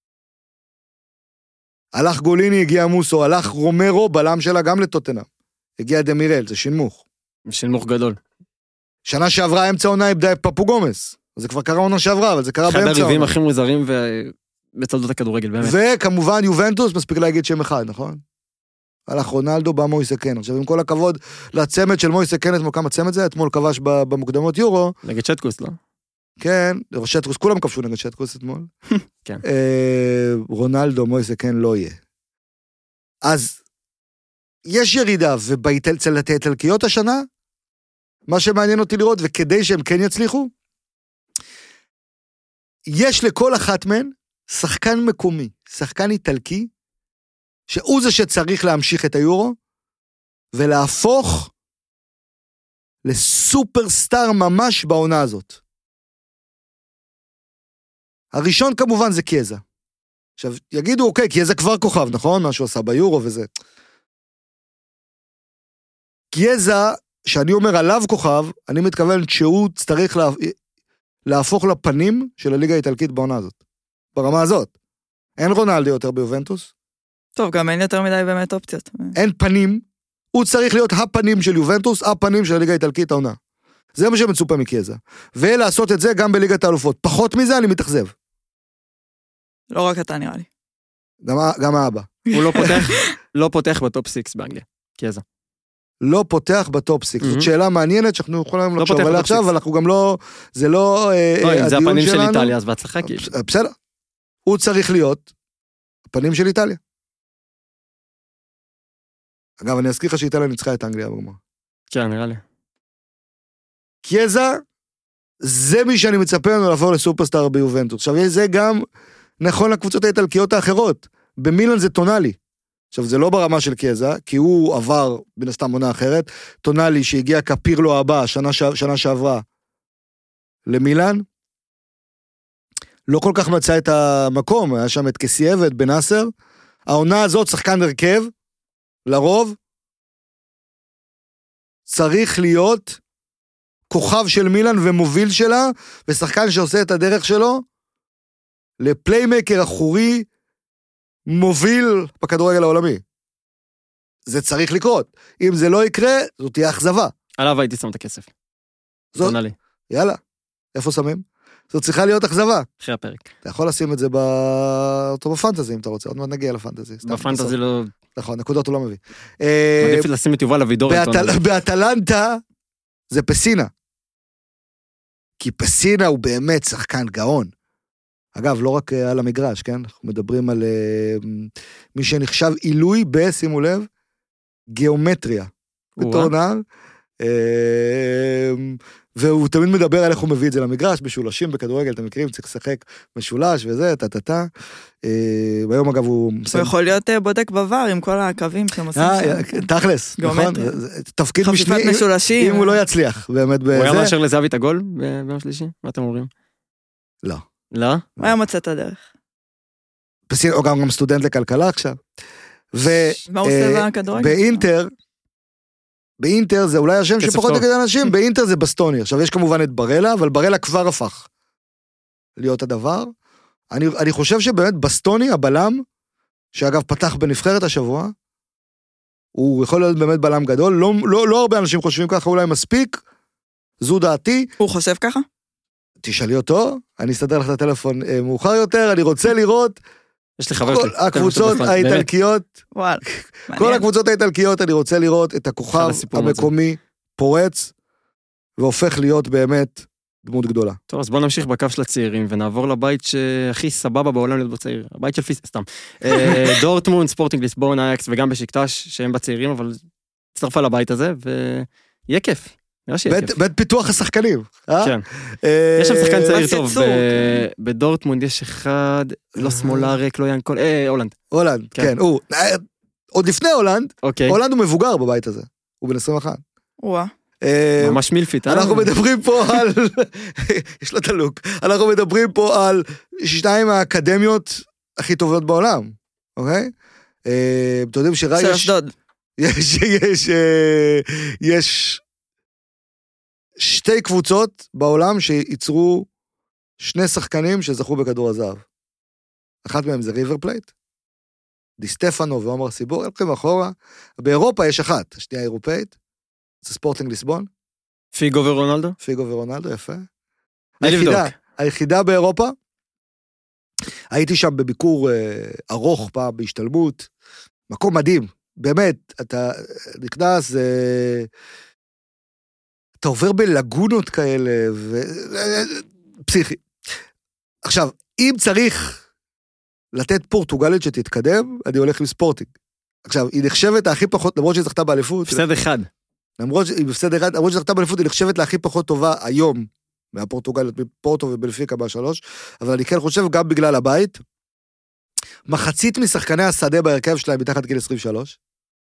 הלך גוליני, הגיע מוסו, הלך רומרו, בלם שלה גם לטוטנהאם. הגיע דמירל, זה שינמוך.
שינמוך גדול.
שנה שעברה אמצע עונה איבדה את פפו גומס. זה כבר קרה עונה שעברה, אבל זה קרה באמצע עונה.
אחד הריבים הכי מוזרים בתולדות הכדורגל, באמת.
וכמובן יובנטוס, מספיק להגיד שם אחד, נכון? הלך רונלדו, בא מויסה קן. עכשיו, עם כל הכבוד לצמד של מויסה קן, אתמול כמה צמד זה? אתמול כבש במוקדמות יורו.
נגד שטקוס, לא?
כן, שטקוס, כולם כבשו נגד שטקוס אתמול.
כן.
רונלדו, מויסה קן לא יהיה. אז יש ירידה, ובאצל האיטלקיות השנה, מה שמעניין אותי לראות, וכדי שהם כן יצליחו, יש לכל אחת מהן שחקן מקומי, שחקן איטלקי, שהוא זה שצריך להמשיך את היורו, ולהפוך לסופרסטאר ממש בעונה הזאת. הראשון כמובן זה קיאזה. עכשיו, יגידו, אוקיי, קיאזה כבר כוכב, נכון? מה שהוא עשה ביורו וזה. קיאזה, שאני אומר עליו כוכב, אני מתכוון שהוא צריך להפוך לפנים של הליגה האיטלקית בעונה הזאת. ברמה הזאת. אין רונלדו יותר ביובנטוס.
טוב, גם אין יותר מדי באמת אופציות.
אין פנים. הוא צריך להיות הפנים של יובנטוס, הפנים של הליגה האיטלקית העונה. זה מה שמצופה מקיאזה. ולעשות את זה גם בליגת האלופות. פחות מזה אני מתאכזב.
לא רק אתה נראה לי.
גם האבא.
הוא לא פותח בטופ 6 באנגליה, קיאזה.
לא פותח בטופ 6. זאת שאלה מעניינת שאנחנו יכולים לחשוב עליה עכשיו, אבל אנחנו גם לא, זה לא
אם זה הפנים של איטליה, אז בהצלחה כאילו.
בסדר. הוא צריך להיות הפנים של איטליה. אגב, אני אזכיר לך שאיטליה ניצחה את אנגליה בגמר.
כן, נראה לי.
קיאזה, זה מי שאני מצפה לנו לעבור לסופרסטאר ביובנטוס. עכשיו, זה גם נכון לקבוצות האיטלקיות האחרות. במילאן זה טונאלי. עכשיו, זה לא ברמה של קיאזה, כי הוא עבר בין הסתם עונה אחרת. טונאלי שהגיע כפירלו הבא, שנה שעברה, למילאן. לא כל כך מצא את המקום, היה שם את קסייבט בנאסר. העונה הזאת, שחקן הרכב, לרוב, צריך להיות כוכב של מילאן ומוביל שלה, ושחקן שעושה את הדרך שלו, לפליימקר אחורי, מוביל בכדורגל העולמי. זה צריך לקרות. אם זה לא יקרה, זאת תהיה אכזבה.
עליו הייתי שם את הכסף.
זאת, יאללה, איפה שמים? זאת צריכה להיות אכזבה.
אחרי הפרק.
אתה יכול לשים את זה אותו בפנטזי, אם אתה רוצה. עוד מעט נגיע לפנטזי.
בפנטזי לא...
נכון, נקודות הוא לא מביא.
עדיף לשים את יובל אבידור.
באטלנטה זה פסינה. כי פסינה הוא באמת שחקן גאון. אגב, לא רק על המגרש, כן? אנחנו מדברים על מי שנחשב עילוי שימו לב, גיאומטריה. בתור נער. והוא תמיד מדבר על איך הוא מביא את זה למגרש, משולשים בכדורגל, אתם מכירים, צריך לשחק משולש וזה, טה. ביום אגב הוא...
הוא יכול להיות בודק בבר עם כל הקווים שהם עושים שם.
תכלס, נכון? תפקיד משני, אם הוא לא יצליח, באמת בזה.
הוא היה מאשר לזהבי את הגול ביום שלישי? מה אתם אומרים?
לא.
לא?
הוא היה מוצא את הדרך.
הוא גם סטודנט לכלכלה עכשיו.
מה הוא עושה בכדורגל?
באינטר זה אולי השם שפחות נגד אנשים, באינטר זה בסטוני. עכשיו יש כמובן את ברלה, אבל ברלה כבר הפך להיות הדבר. אני חושב שבאמת בסטוני, הבלם, שאגב פתח בנבחרת השבוע, הוא יכול להיות באמת בלם גדול, לא הרבה אנשים חושבים ככה, אולי מספיק, זו דעתי.
הוא חושב ככה?
תשאלי אותו, אני אסתדר לך את הטלפון מאוחר יותר, אני רוצה לראות,
יש לי חבר
כל הקבוצות האיטלקיות, כל הקבוצות האיטלקיות, אני רוצה לראות את הכוכב המקומי פורץ, והופך להיות באמת דמות גדולה.
טוב, אז בוא נמשיך בקו של הצעירים, ונעבור לבית שהכי סבבה בעולם להיות בצעיר. הבית של פיס, סתם. דורטמונד, ספורטינג ליסבון, אייקס, וגם בשקטש, שהם בצעירים, אבל הצטרפה לבית הזה, ויהיה כיף.
בית פיתוח השחקנים.
כן. יש שם שחקן צעיר טוב, בדורטמונד יש אחד, לא שמאלה ריק, לא ינקול, הולנד.
הולנד, כן, עוד לפני הולנד, הולנד הוא מבוגר בבית הזה, הוא בן 21.
ממש מילפית,
אנחנו מדברים פה על, יש לה תלוק, אנחנו מדברים פה על 2 האקדמיות הכי טובות בעולם, אוקיי? אתם יודעים שראי יש 2 קבוצות בעולם שייצרו 2 שחקנים שזכו בכדור הזהב. אחת מהם זה ריבר פלייט, די סטפנו ועומר סיבור, הלכים אחורה. באירופה יש אחת, השנייה אירופאית, זה ספורטינג ליסבון.
פיגו ורונלדו?
פיגו ורונלדו, יפה. היחידה באירופה, הייתי שם בביקור ארוך פעם בהשתלמות, מקום מדהים, באמת, אתה נכנס, אתה עובר בלגונות כאלה, פסיכי. עכשיו, אם צריך לתת פורטוגלית שתתקדם, אני הולך עם ספורטינג. עכשיו, היא נחשבת הכי פחות, למרות שהיא זכתה באליפות.
הפסד אחד.
למרות שהיא זכתה באליפות, היא נחשבת להכי פחות טובה היום, מהפורטוגלית, מפורטו ובלפיקה ב3, אבל אני כן חושב גם בגלל הבית, מחצית משחקני השדה בהרכב שלהם מתחת גיל 23,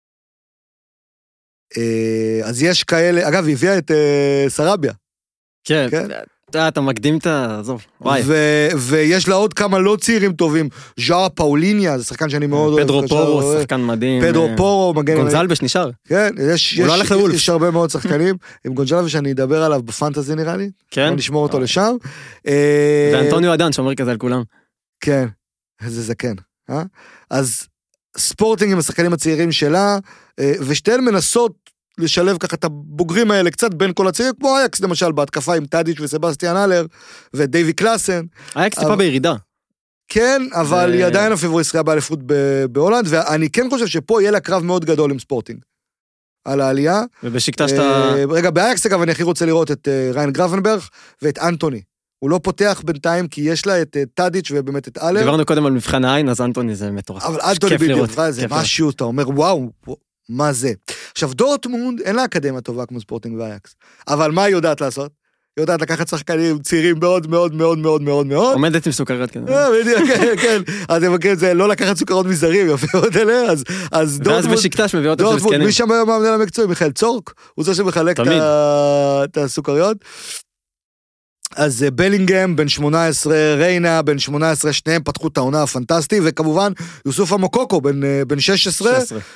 אז יש כאלה, אגב, היא הביאה את סרביה.
כן, אתה מקדים את עזוב, וואי.
ויש לה עוד כמה לא צעירים טובים, ז'או פאוליניה, זה שחקן שאני מאוד אוהב.
פדרו פורו, שחקן מדהים.
פדרו פורו,
גונזלבש נשאר.
כן, יש הרבה מאוד שחקנים, עם גונזלבש שאני אדבר עליו בפנטזי נראה לי,
כן.
נשמור אותו לשם.
ואנטוניו אדן שאומר כזה על כולם.
כן, זה זקן. אז ספורטינג עם השחקנים הצעירים שלה, ושתיהן מנסות לשלב ככה את הבוגרים האלה קצת בין כל הצעירים, כמו אייקס למשל, בהתקפה עם טאדיץ' וסבסטיאן אלר, ודייבי קלאסן.
אייקס טיפה בירידה.
כן, אבל היא עדיין הפיבוריסטריה באליפות בהולנד, ואני כן חושב שפה יהיה לה קרב מאוד גדול עם ספורטינג. על העלייה.
ובשקטש אתה...
רגע, באייקס אגב אני הכי רוצה לראות את ריין גרבנברג ואת אנטוני. הוא לא פותח בינתיים, כי יש לה את טאדיץ' ובאמת את אלר.
דיברנו קודם על מבחן העין, אז אנטוני זה מטורף.
אבל אנטוני בדיוק, זה משהו, אתה אומר, וואו, מה זה? עכשיו, דורטמונד, אין לה אקדמיה טובה כמו ספורטינג ואייקס. אבל מה היא יודעת לעשות? היא יודעת לקחת שחקנים צעירים מאוד מאוד מאוד מאוד מאוד מאוד.
עומדת עם סוכריות כזה.
כן. אז הם מכירים את זה, לא לקחת סוכרות מזערים, יפה עוד אלה, אז
דורטמונד... ואז בשקטש מביא אותם של זקנים.
מי שם היום המנהל המקצועי, מיכאל צורק, הוא זה שמחלק את הסוכריות. אז בלינגהם, בן 18, ריינה, בן 18, שניהם פתחו את העונה הפנטסטי, וכמובן, יוסוף המוקוקו, בן 16,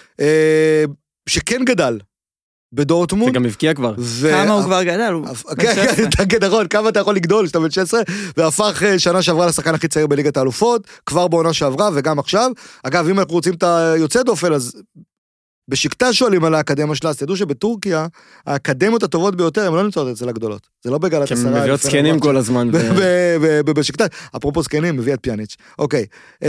שכן גדל, בדורטמונד.
וגם הבקיע כבר.
כמה הוא כבר גדל?
כן, נכון, כמה אתה יכול לגדול, שאתה בן 16, והפך שנה שעברה לשחקן הכי צעיר בליגת האלופות, כבר בעונה שעברה, וגם עכשיו. אגב, אם אנחנו רוצים את היוצא דופל, אז... בשקטה שואלים על האקדמיה שלה, אז תדעו שבטורקיה, האקדמיות הטובות ביותר, הן לא נמצאות אצל הגדולות. זה לא בגלת 10.
כי הן מביאות סקנים כל הזמן.
בשקטה, אפרופו סקנים, מביא את פיאניץ'. אוקיי.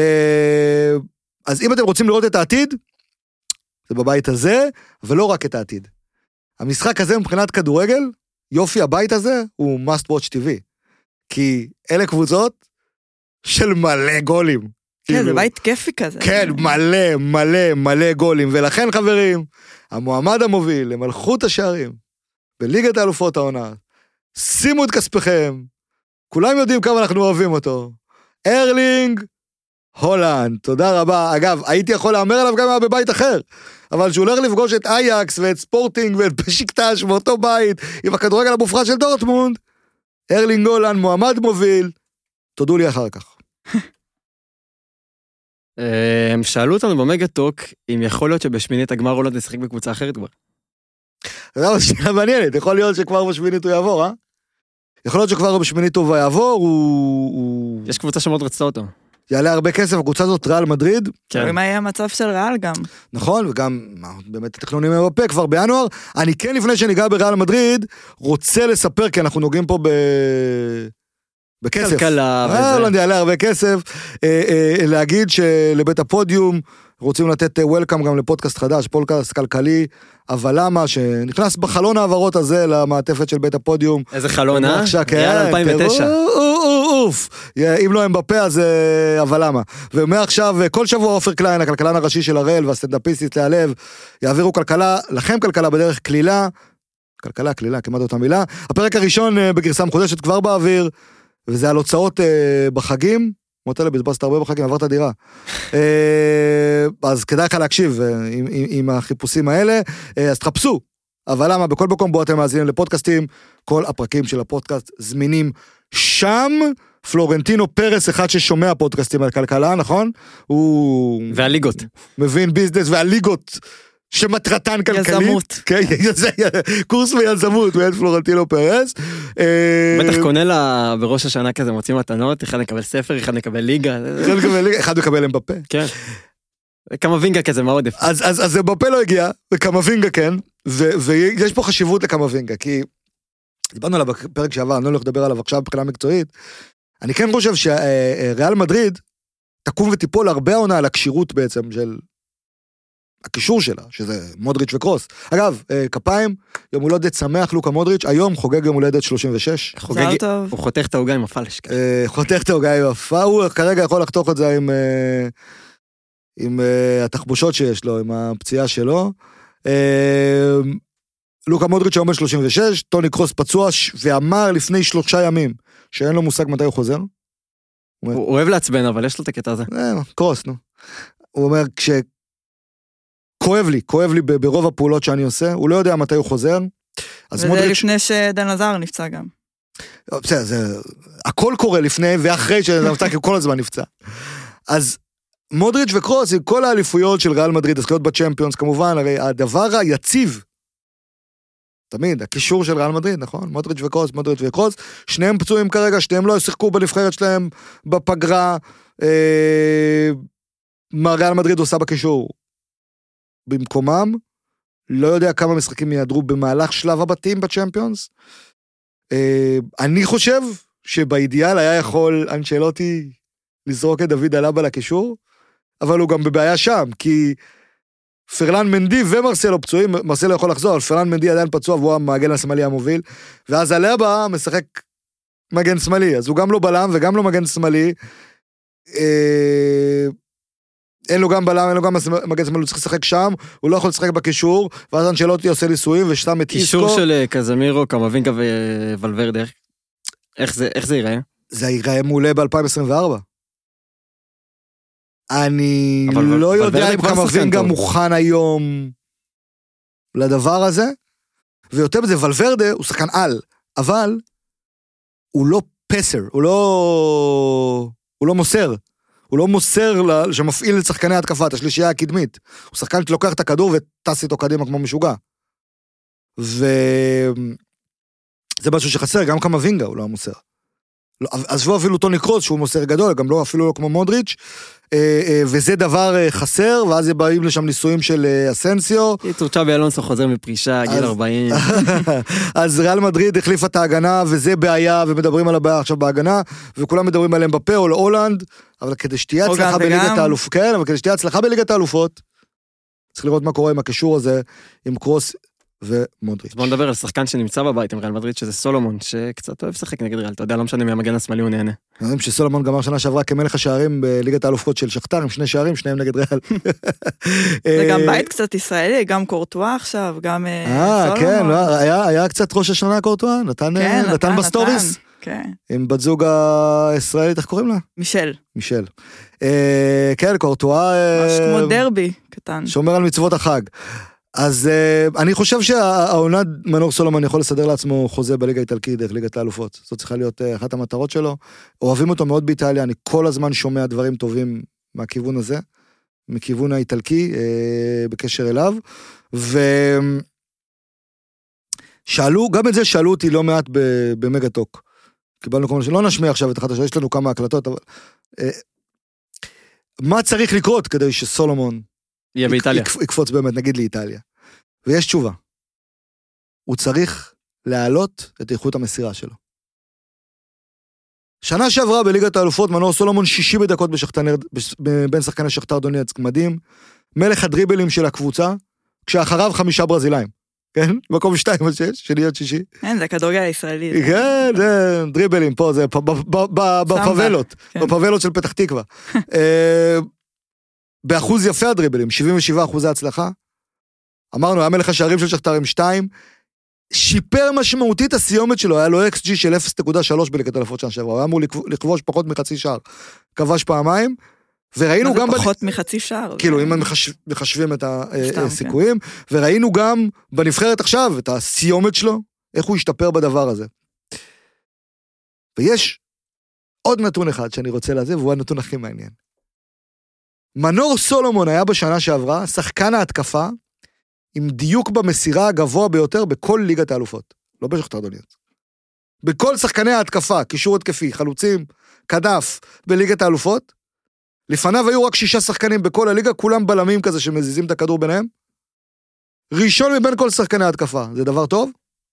אז אם אתם רוצים לראות את העתיד, זה בבית הזה, ולא רק את העתיד. המשחק הזה מבחינת כדורגל, יופי הבית הזה, הוא must watch TV. כי אלה קבוצות, של מלא גולים.
כן, זה בית כיפי כזה.
כן, מלא, מלא, מלא גולים, ולכן חברים, המועמד המוביל למלכות השערים, בליגת האלופות העונה, שימו את כספיכם, כולם יודעים כמה אנחנו אוהבים אותו, ארלינג הולנד, תודה רבה. אגב, הייתי יכול לאמר עליו גם בבית אחר, אבל שהוא הולך לפגוש את אייקס ואת ספורטינג ואת בשיקטש באותו בית, עם הכדורגל המופרע של דורטמונד, ארלינג הולנד, מועמד מוביל, תודו לי אחר כך.
הם שאלו אותנו במגה-טוק, אם יכול להיות שבשמינית הגמר הולנד נשחק בקבוצה אחרת כבר.
זה שאלה מעניינת, יכול להיות שכבר בשמינית הוא יעבור, יכול להיות שכבר בשמינית הוא יעבור,
יש קבוצה שמאוד רצתה אותו.
יעלה הרבה כסף, הקבוצה הזאת ריאל מדריד.
כן. ומה יהיה המצב של ריאל גם.
נכון, וגם באמת התכנונים בפה כבר בינואר. אני כן לפני שניגע בריאל מדריד, רוצה לספר, כי אנחנו נוגעים פה בכסף.
כלכלה וזה.
הולנד יעלה הרבה כסף. להגיד שלבית הפודיום רוצים לתת וולקאם גם לפודקאסט חדש, פודקאסט כלכלי, אבל למה שנכנס בחלון העברות הזה למעטפת של בית הפודיום.
איזה חלון,
ריאל
2009.
אם לא הם בפה, אז אבל למה. ומעכשיו, כל שבוע עופר קליין, הכלכלן הראשי של הראל, והסטנדאפיסטית להלב, יעבירו כלכלה, לכם כלכלה בדרך כלילה, כלילה, כמעט אותה מילה. הפרק הראשון בגרסה מחודשת כבר באוויר, וזה על הוצאות בחגים, מוטלה, בזבזת הרבה בחגים, עברת דירה. אז כדאי לך להקשיב עם החיפושים האלה, אז תחפשו. אבל למה, בכל מקום בו אתם מאזינים לפודקאסטים, כל הפרקים של הפודקאסט זמינים שם. פלורנטינו פרס, אחד ששומע פודקאסטים על כלכלה, נכון? הוא
והליגות.
מבין ביזנס והליגות שמטרתן כלכלית.
יזמות.
כן, קורס ביזמות, ואין פלורנטינו פרס.
בטח קונה לה בראש השנה כזה, מוצאים מתנות, אחד נקבל ספר, אחד נקבל ליגה.
אחד מקבל הם בפה.
כן. קמבינגה כזה, מה עוד?
אז זה בפה לא הגיע, וקמבינגה כן, ויש פה חשיבות לקמבינגה, כי דיברנו עליו בפרק שעבר, אני לא הולך לדבר עליו עכשיו מבחינה מקצועית, אני כן חושב שריאל מדריד תקום ותיפול הרבה עונה על הקשירות בעצם של הקישור שלה, שזה מודריץ' וקרוס. אגב, כפיים, יום הולדת שמח לוקה מודריץ', היום חוגג יום הולדת 36.
הוא חותך את ההוגה עם הפלש.
חותך את ההוגה עם הפלש, הוא כרגע יכול לחתוך את זה עם התחבושות שיש לו, עם הפציעה שלו. לוקה מודריץ' היום בן 36, טוני קרוס פצוע, ואמר לפני 3 ימים, שאין לו מושג מתי הוא חוזר.
הוא אוהב לעצבן, אבל יש לו את הקטע הזה.
קרוס, נו. הוא אומר, כואב לי ברוב הפעולות שאני עושה, הוא לא יודע מתי הוא חוזר.
וזה לפני שדן עזר נפצע גם.
בסדר, הכל קורה לפני ואחרי שדן נפצע, כי הוא כל הזמן נפצע. אז מודריץ' וקרוס, כל האליפויות של ריאל מדריד, הזכיות בצ'מפיונס, כמובן, הרי הדבר היציב, תמיד, הקישור של ריאל מדריד, נכון? מודריץ' וקרוס, שניהם פצועים כרגע, שניהם לא שיחקו בנבחרת שלהם בפגרה, מה ריאל מדריד עושה בקישור? במקומם, לא יודע כמה משחקים יעדרו במהלך שלב הבתים בצ'מפיונס. אני חושב שבאידיאל היה יכול אנצ'לוטי לזרוק את דוד אלבה לקישור, אבל הוא גם בבעיה שם, כי פרלן מנדי ומרסלו פצועים, מרסלו יכול לחזור, אבל פרלן מנדי עדיין פצוע, והוא המגן השמאלי המוביל, ואז אלבה משחק מגן שמאלי, אז הוא גם לא בלם וגם לא מגן שמאלי, אין לו גם בלם, אין לו גם מגן שמאלי, הוא צריך לשחק שם, הוא לא יכול לשחק בקישור, ואז אנצ'לוטי עושה ניסויים, ושתם את איסקו.
קישור של קזמירו, קמבינגה וולברדה, איך זה ייראה?
זה ייראה מעולה ב-2024. אני לא יודע אם קמבינגה מוכן היום לדבר הזה, ויותר בזה, וולברדה הוא שחקן על, אבל הוא לא פסר, הוא לא מוסר, הוא לא מוסר שמפעיל את שחקני התקפה, את השלישייה הקדמית, הוא שחקן שלוקח את הכדור וטס איתו קדימה כמו משוגע, וזה משהו שחסר, גם קמבינגה הוא לא מוסר. אז לא אפילו טוני קרוס שהוא מוסר גדול, גם לא אפילו לא כמו מודריץ', וזה דבר חסר, ואז באים לשם ניסויים של אסנסיו.
צ'אבי אלונסו חוזר מפרישה, גיל 40.
אז ריאל מדריד החליפה את ההגנה, וזה בעיה, ומדברים על הבעיה עכשיו בהגנה, וכולם מדברים עליהם בפה או להולנד, אבל כדי שתהיה הצלחה בליגת האלופות, כן, אבל כדי שתהיה הצלחה בליגת האלופות, צריך לראות מה קורה עם הקישור הזה, עם קרוס, ומודריץ'.
אז בוא נדבר על שחקן שנמצא בבית עם ריאל מדריד, שזה סולומון, שקצת אוהב לשחק נגד ריאל, אתה יודע, לא משנה מהמגן השמאלי הוא נהנה.
יודעים שסולומון גמר שנה שעברה כמלך השערים בליגת האלופות של שכתר, עם 2 שערים, 2 נגד ריאל.
זה גם בית קצת ישראלי, גם קורטואה עכשיו, גם סולומון.
כן, היה קצת ראש השנה קורטואה, נתן בסטוריס.
כן.
עם בת זוג הישראלית, איך קוראים לה? מישל. כן, קורטואה...
ממש כמו דרבי קטן.
שומר על מצוות החג. אז אני חושב שהעונה מנור סולומון יכול לסדר לעצמו חוזה בליגה האיטלקית, דרך ליגת האלופות. זאת צריכה להיות אחת המטרות שלו. אוהבים אותו מאוד באיטליה, אני כל הזמן שומע דברים טובים מהכיוון הזה, מכיוון האיטלקי, בקשר אליו. ושאלו, גם את זה שאלו אותי לא מעט במגטוק. קיבלנו כל מיני, לא נשמיע עכשיו את אחת השאלה, יש לנו כמה הקלטות, אבל... מה צריך לקרות כדי שסולומון
יהיה באיטליה.
יקפוץ באמת, נגיד לאיטליה. ויש תשובה. הוא צריך להעלות את איכות המסירה שלו. שנה שעברה בליגת האלופות, מנור סולומון 60 דקות בין שחקני שכתר דונייצק, מדהים, מלך הדריבלים של הקבוצה, כשאחריו 5 ברזילאים. כן? מקום 2-6, שני עד 6.
כן, זה כדורגל הישראלי.
כן, זה דריבלים פה, זה בפבלות, בפבלות של פתח תקווה. באחוז יפה הדריבלים, 77% הצלחה. אמרנו, היה מלך השערים של שכתר עם 2, שיפר משמעותית הסיומת שלו, היה לו XG של 0.3 בליגת האלופות שנה שעברה, הוא היה אמור לכבוש פחות מחצי שער, כבש פעמיים, וראינו גם...
פחות מחצי שער.
כאילו, אם מחשבים את הסיכויים, וראינו גם בנבחרת עכשיו את הסיומת שלו, איך הוא השתפר בדבר הזה. ויש עוד נתון אחד שאני רוצה להזיב, והוא הנתון הכי מעניין. מנור סולומון היה בשנה שעברה, שחקן ההתקפה, עם דיוק במסירה הגבוה ביותר בכל ליגת האלופות. לא בשכתר דונייצק. בכל שחקני ההתקפה, קישור התקפי, חלוצים, כנף, בליגת האלופות, לפניו היו רק 6 שחקנים בכל הליגה, כולם בלמים כזה שמזיזים את הכדור ביניהם. ראשון מבין כל שחקני ההתקפה, זה דבר טוב?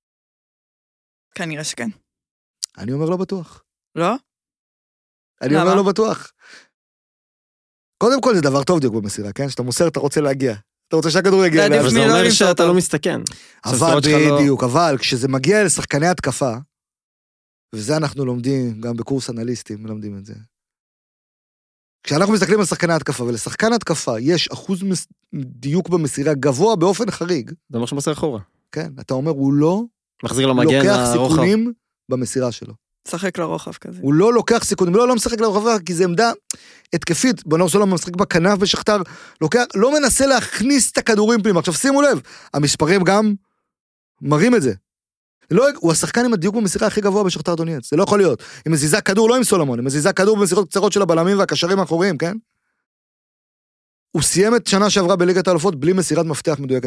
כנראה שכן.
אני אומר לא בטוח.
לא?
אני אומר לא בטוח. קודם כל זה דבר טוב דיוק במסירה, כן? שאתה מוסר, אתה רוצה להגיע. אתה רוצה שהכדור יגיע.
אבל זה אומר שאתה לא מסתכן.
אבל בדיוק, אבל כשזה מגיע לשחקני התקפה, וזה אנחנו לומדים, גם בקורס אנליסטים מלמדים את זה. כשאנחנו מסתכלים על שחקני התקפה, ולשחקן התקפה יש אחוז דיוק במסירה גבוה באופן חריג.
זה אומר שמוסר אחורה.
כן, אתה אומר, הוא לא לוקח סיכונים במסירה שלו.
משחק לרוחב כזה.
הוא לא לוקח סיכונים, לא משחק לרוחב, כי זה עמדה התקפית, מנור סולומון משחק בכנף בשכתר, לא מנסה להכניס את הכדורים פנימה. עכשיו שימו לב, המספרים גם מראים את זה. הוא השחקן עם הדיוק במסירה הכי גבוה בשכתר דונייצק, זה לא יכול להיות. היא מזיזה כדור לא עם סולומון, היא מזיזה כדור במסירות קצרות של הבלמים והקשרים האחוריים, כן? הוא סיים את שנה שעברה בליגת האלופות בלי מסירת מפתח מדויקת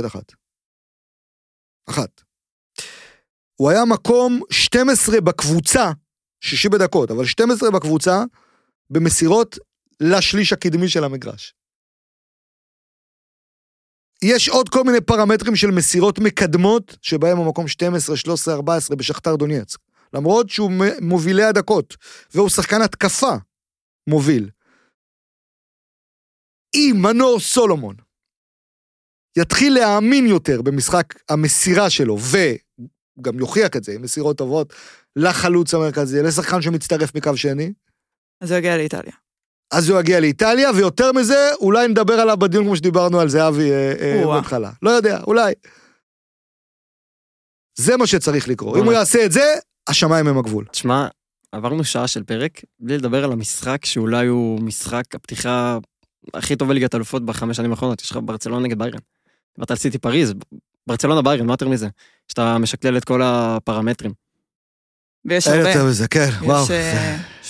אחת. הוא היה מקום 12 בקבוצה, 60 דקות, אבל 12 בקבוצה, במסירות לשליש הקדמי של המגרש. יש עוד כל מיני פרמטרים של מסירות מקדמות, שבהם הוא מקום 12, 13, 14 בשכתר דונייצק. למרות שהוא מובילי הדקות, והוא שחקן התקפה מוביל. אם מנור סולומון יתחיל להאמין יותר במשחק המסירה שלו, וגם יוכיח את זה, מסירות טובות, לחלוץ המרכזי, לשחקן שמצטרף מקו שני,
אז הוא יגיע לאיטליה.
אז הוא יגיע לאיטליה, ויותר מזה, אולי נדבר עליו בדיון כמו שדיברנו על זהבי בהתחלה. לא יודע, אולי. זה מה שצריך לקרוא. אם הוא יעשה את זה, השמיים הם הגבול.
תשמע, עברנו שעה של פרק, בלי לדבר על המשחק, שאולי הוא משחק הפתיחה הכי טוב בליגת האלופות ב5 שנים האחרונות. יש לך ברצלונה נגד ביירן. דיברת על סיטי פריז, ברצלונה ביירן, מה יותר מזה? שאתה משקלל את כל הפרמטרים.
ויש הרבה.
יותר מזה, כן, וואו.
יש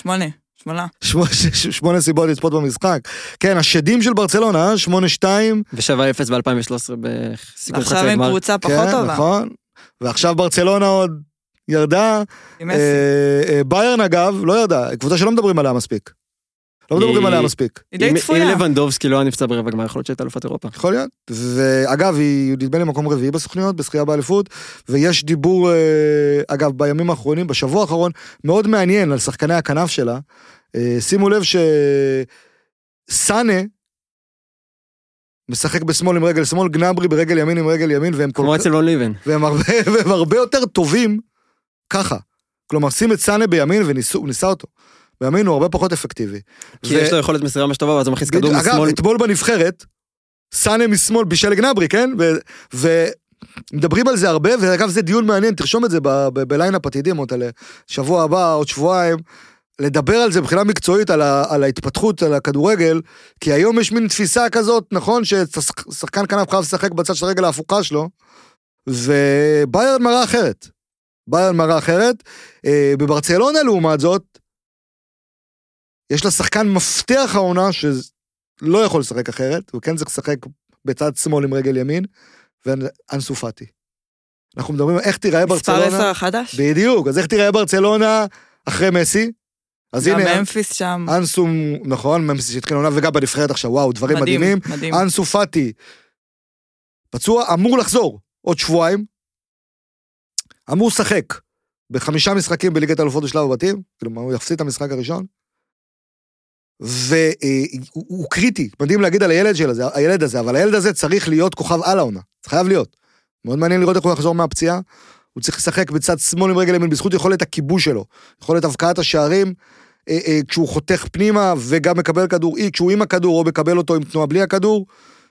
8
סיבות לצפות במשחק. כן, השדים של ברצלונה, 8-2.
ו7-0 ב-2013 בסיכום חצי
ועכשיו עם
גמר.
קבוצה פחות טובה.
נכון. ועכשיו ברצלונה עוד ירדה. ביירן אגב, לא ירדה. קבוצה שלא מדברים עליה מספיק. לא מדברים עליה מספיק.
היא די צפויה.
אם לבנדובסקי לא נפצע ברבע גמר, יכול להיות שהייתה אלופת אירופה.
יכול להיות. ואגב, היא נדמה לי מקום רביעי בסוכניות, בשחייה באליפות, ויש דיבור, אגב, בימים האחרונים, בשבוע האחרון, מאוד מעניין על שחקני הכנף שלה. שימו לב שסאנה משחק בשמאל עם רגל שמאל, גנברי ברגל ימין עם רגל ימין,
כמו אצל אוליבן.
והם הרבה יותר טובים ככה. כלומר, שים את סאנה בימין וניסה אותו. בימין הוא הרבה פחות אפקטיבי.
כי יש לו יכולת מסירה משטובה, ואז הוא מכניס כדור משמאל.
אגב, אתמול בנבחרת, סאנה משמאל בישל לגנברי, כן? ומדברים על זה הרבה, ואגב, זה דיון מעניין, תרשום את זה בליינאפ עתידים, שבוע הבא, עוד שבועיים, לדבר על זה מבחינה מקצועית, על ההתפתחות, על הכדורגל, כי היום יש מין תפיסה כזאת, נכון, ששחקן כנף חייב לשחק בצד של הרגל ההפוכה שלו, וביירן מראה אחרת. ביירן מראה אחרת. בברצלונה, לעומת זאת, יש לה שחקן מפתח העונה, שלא יכול לשחק אחרת, הוא כן צריך לשחק בצד שמאל עם רגל ימין, ואנסו פאטי. אנחנו מדברים איך תיראה ברצלונה.
מספר 10 החדש?
בדיוק, אז איך תיראה ברצלונה אחרי מסי? אז
גם
הנה,
ממפיס שם.
אנסו, נכון, ממפיס שהתחיל עונה, וגם בנבחרת עכשיו, וואו, דברים מדהימים.
מדהים.
אנסו פאטי, פצוע, אמור לחזור עוד שבועיים, אמור לשחק ב5 משחקים בליגת האלופות בשלב הבתים, כלומר, הוא יפסיד את המשחק הראשון, והוא קריטי, מדהים להגיד על הילד הזה, אבל הילד הזה צריך להיות כוכב על העונה, זה חייב להיות. מאוד מעניין לראות איך הוא יחזור מהפציעה, הוא צריך לשחק בצד שמאל עם רגל ימין, בזכות יכולת הכיבוש שלו, יכולת הבקעת השערים, כשהוא חותך פנימה, וגם מקבל כדור, כשהוא עם הכדור, או מקבל אותו עם תנועה בלי הכדור.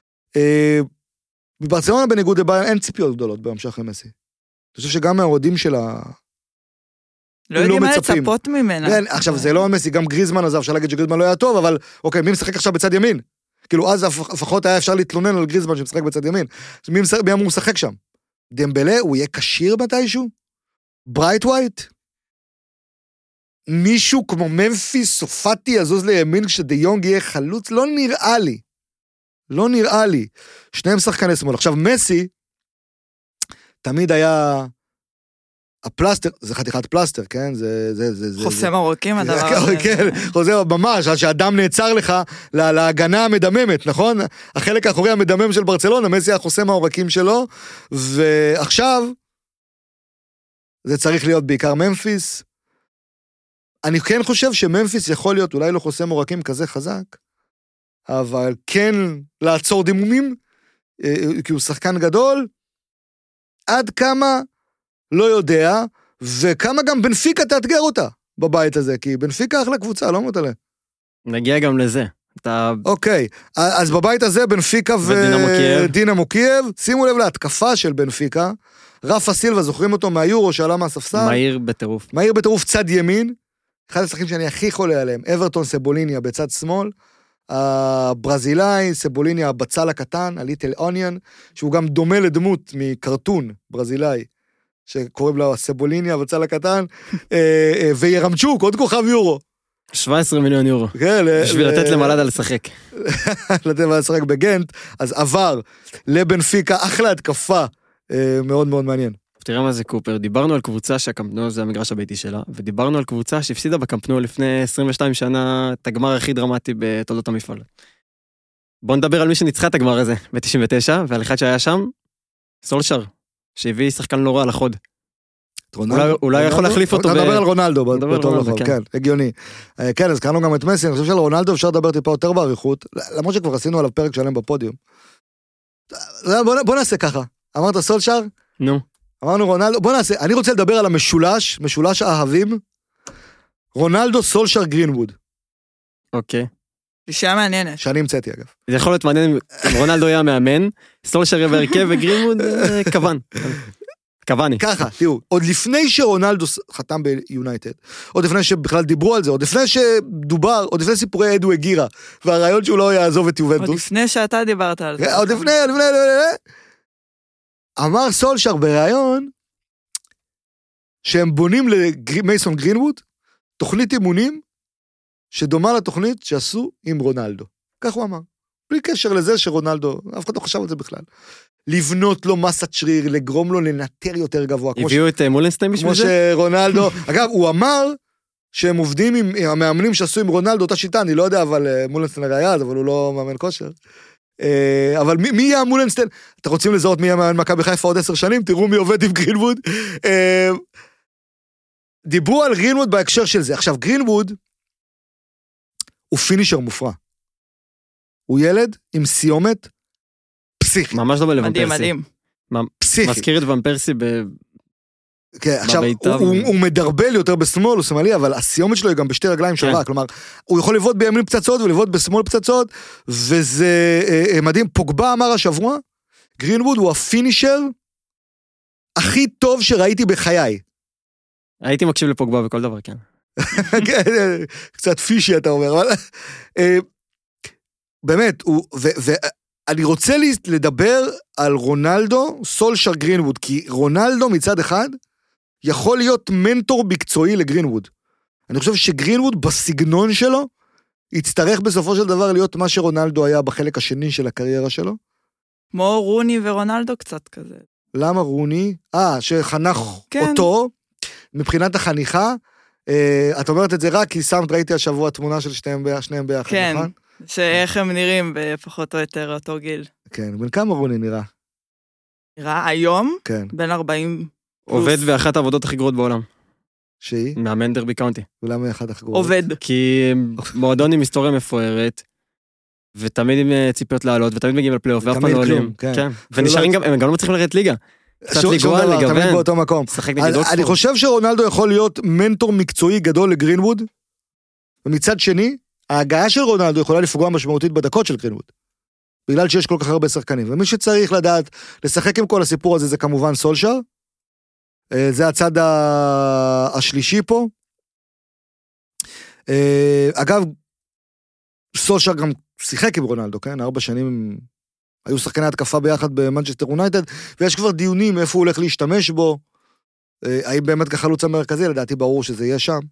בברצלונה בניגוד לביירן, אין ציפיות גדולות בהמשך למסי. אני חושב שגם מהאוהדים שלה,
לא יודעים מה לצפות ממנה.
כן, עכשיו זה לא מסי, גם גריזמן עזב, אפשר להגיד שגריזמן לא היה טוב, אבל אוקיי, מי משחק עכשיו בצד ימין? כאילו אז לפחות היה אפשר להתלונן על גריזמן שמשחק בצד ימין. מי אמור לשחק שם? דמבלה, הוא יהיה קשיר מתישהו? ברייט ווייט? מישהו כמו ממפיס סופתי יזוז לימין כשדיונג יהיה חלוץ? לא נראה לי. לא נראה לי. שניהם שחקני שמאל. עכשיו מסי, תמיד היה הפלסטר, זה חתיכת פלסטר, כן?
חוסם עורקים הדבר הזה.
כן, חוזר ממש, עד שהאדם נעצר לך להגנה המדממת, נכון? החלק האחורי המדמם של ברצלונה, מסי החוסם העורקים שלו, ועכשיו, זה צריך להיות בעיקר ממפיס. אני כן חושב שממפיס יכול להיות, אולי לא חוסם עורקים כזה חזק, אבל כן לעצור דימומים, כי הוא שחקן גדול, עד כמה לא יודע, וכמה גם בנפיקה תאתגר אותה בבית הזה, כי בנפיקה אחלה קבוצה, לא מותלה.
נגיע גם לזה.
אוקיי, אז בבית הזה בנפיקה ודינמו קייב, שימו לב להתקפה של בנפיקה, רפה סילבה, זוכרים אותו מהיורו שעלה מהספסל?
מהיר בטירוף.
מהיר בטירוף צד ימין, אחד השחקים שאני הכי חולה עליהם, אברטון סבוליניה בצד שמאל, הברזילאי, סבוליניה הבצל הקטן, הליטל אוניון, שהוא גם דומה לדמות מקרטון ברזילאי, שקוראים לו סבוליניה הבצל הקטן, וירמצ'וק, עוד כוכב יורו.
17 מיליון יורו.
כן.
בשביל לתת למלדה לשחק.
לתת למלדה לשחק בגנט, אז עבר לבנפיקה, אחלה התקפה, מאוד מאוד מעניין.
תראה מה זה קופר, דיברנו על קבוצה שהקמפנו זה המגרש הביתי שלה, ודיברנו על קבוצה שהפסידה בקמפנו לפני 22 שנה את הגמר הכי דרמטי בתולדות המפעל. בואו נדבר על מי שניצחה את הגמר הזה ב-99, ועל אחד שהיה שם, סולשר, שהביא שחקן לא רע לחוד. אולי יכול להחליף אותו.
אתה מדבר על רונלדו, כן, הגיוני. כן, אז קראנו גם את מסי, אני חושב שעל רונלדו אפשר לדבר טיפה יותר בעריכות, למרות שכבר עשינו עליו פרק שלם בפודיום. בוא נעשה ככה, אמרת סולשר?
נו.
אמרנו רונלדו, בוא נעשה, אני רוצה לדבר על המשולש, משולש האהבים, רונלדו, סולשר, גרינווד.
אוקיי.
אישה מעניינת.
שאני המצאתי אגב.
זה יכול להיות מעניין אם רונלדו היה מאמן, סולשר יהיה בהרכב וגרינווד כוון. כווני.
ככה, תראו, עוד לפני שרונלדו חתם ביונייטד, עוד לפני שבכלל דיברו על זה, עוד לפני שדובר, עוד לפני סיפורי אדו הגירה, והרעיון שהוא לא יעזוב את יובנטוס.
עוד לפני שאתה דיברת על זה.
עוד לפני, אמר סולשר ברעיון, שהם בונים למייסון גרינווד, תוכנית אימונים, שדומה לתוכנית שעשו עם רונלדו. כך הוא אמר. בלי קשר לזה שרונלדו, אף אחד לא חשב על זה בכלל. לבנות לו מסת שריר, לגרום לו לנטר יותר גבוה.
הביאו את מולנסטיין בשביל זה?
כמו שרונלדו, אגב, הוא אמר שהם עובדים עם המאמנים שעשו עם רונלדו, אותה שיטה, אני לא יודע, אבל מולנסטיין הרי היה, אבל הוא לא מאמן כושר. אבל מי יהיה מולנסטיין? אתם רוצים לזהות מי יהיה מאמן מכבי חיפה עוד 10 שנים? תראו מי עובד עם גרינווד. דיברו על גרינווד בהקשר של זה. עכשיו, גרינווד הוא פינישר מופרע. הוא ילד עם סיומת פסיכי.
ממש דומה לוון פרסי.
מדהים, מדהים.
פסיכי.
מזכיר את וון פרסי
כן, עכשיו, הוא מדרבל יותר בשמאל, הוא שמאלי, אבל הסיומת שלו היא גם בשתי רגליים שווה, כלומר, הוא יכול לבעוט בימין פצצות ולבעוט בשמאל פצצות, וזה מדהים. פוגבה אמר השבוע, גרינווד הוא הפינישר הכי טוב שראיתי בחיי.
הייתי מקשיב לפוגבה בכל דבר, כן.
קצת פישי אתה אומר, אבל באמת, ואני רוצה לדבר על רונלדו, סולשר גרינווד, כי רונלדו מצד אחד יכול להיות מנטור מקצועי לגרינווד. אני חושב שגרינווד בסגנון שלו, יצטרך בסופו של דבר להיות מה שרונלדו היה בחלק השני של הקריירה שלו.
כמו רוני ורונלדו קצת כזה.
למה רוני? שחנך אותו, מבחינת החניכה, את אומרת את זה רק כי ראיתי השבוע תמונה של שניהם ביחד,
כן,
נכון?
שאיך הם נראים בפחות או יותר אותו גיל.
כן, בין כמה רוני נראה?
נראה היום,
כן.
בין 40
עובד באחת העבודות הכי גרועות בעולם.
שהיא?
מאמן דרבי קאונטי.
ולמה אחד החגורות?
עובד.
כי מועדון עם היסטוריה מפוארת, ותמיד עם ציפיות לעלות, ותמיד מגיעים לפלייאוף, ואף פעם לא עולים. כן. ונשארים גם, הם גם לא מצליחים לרדת ליגה. קצת ליגואל, לגוון.
תמיד באותו מקום. אני חושב שרונלדו יכול להיות מנטור מקצועי גדול לגרינווד, ומצד שני, ההגעה של רונלדו יכולה לפגוע משמעותית בדקות של גרינווד. בגלל שיש כל כך הרבה שחקנים. ומי שצריך לדעת, לשחק עם כל הסיפור הזה, זה כמובן סולשר. זה הצד השלישי פה. אגב, סולשר גם שיחק עם רונלדו, כן? 4 שנים היו שחקני התקפה ביחד במנצ'סטר יונייטד, ויש כבר דיונים איפה הוא הולך להשתמש בו, האם באמת כחלוץ המרכזי, לדעתי ברור שזה יהיה שם.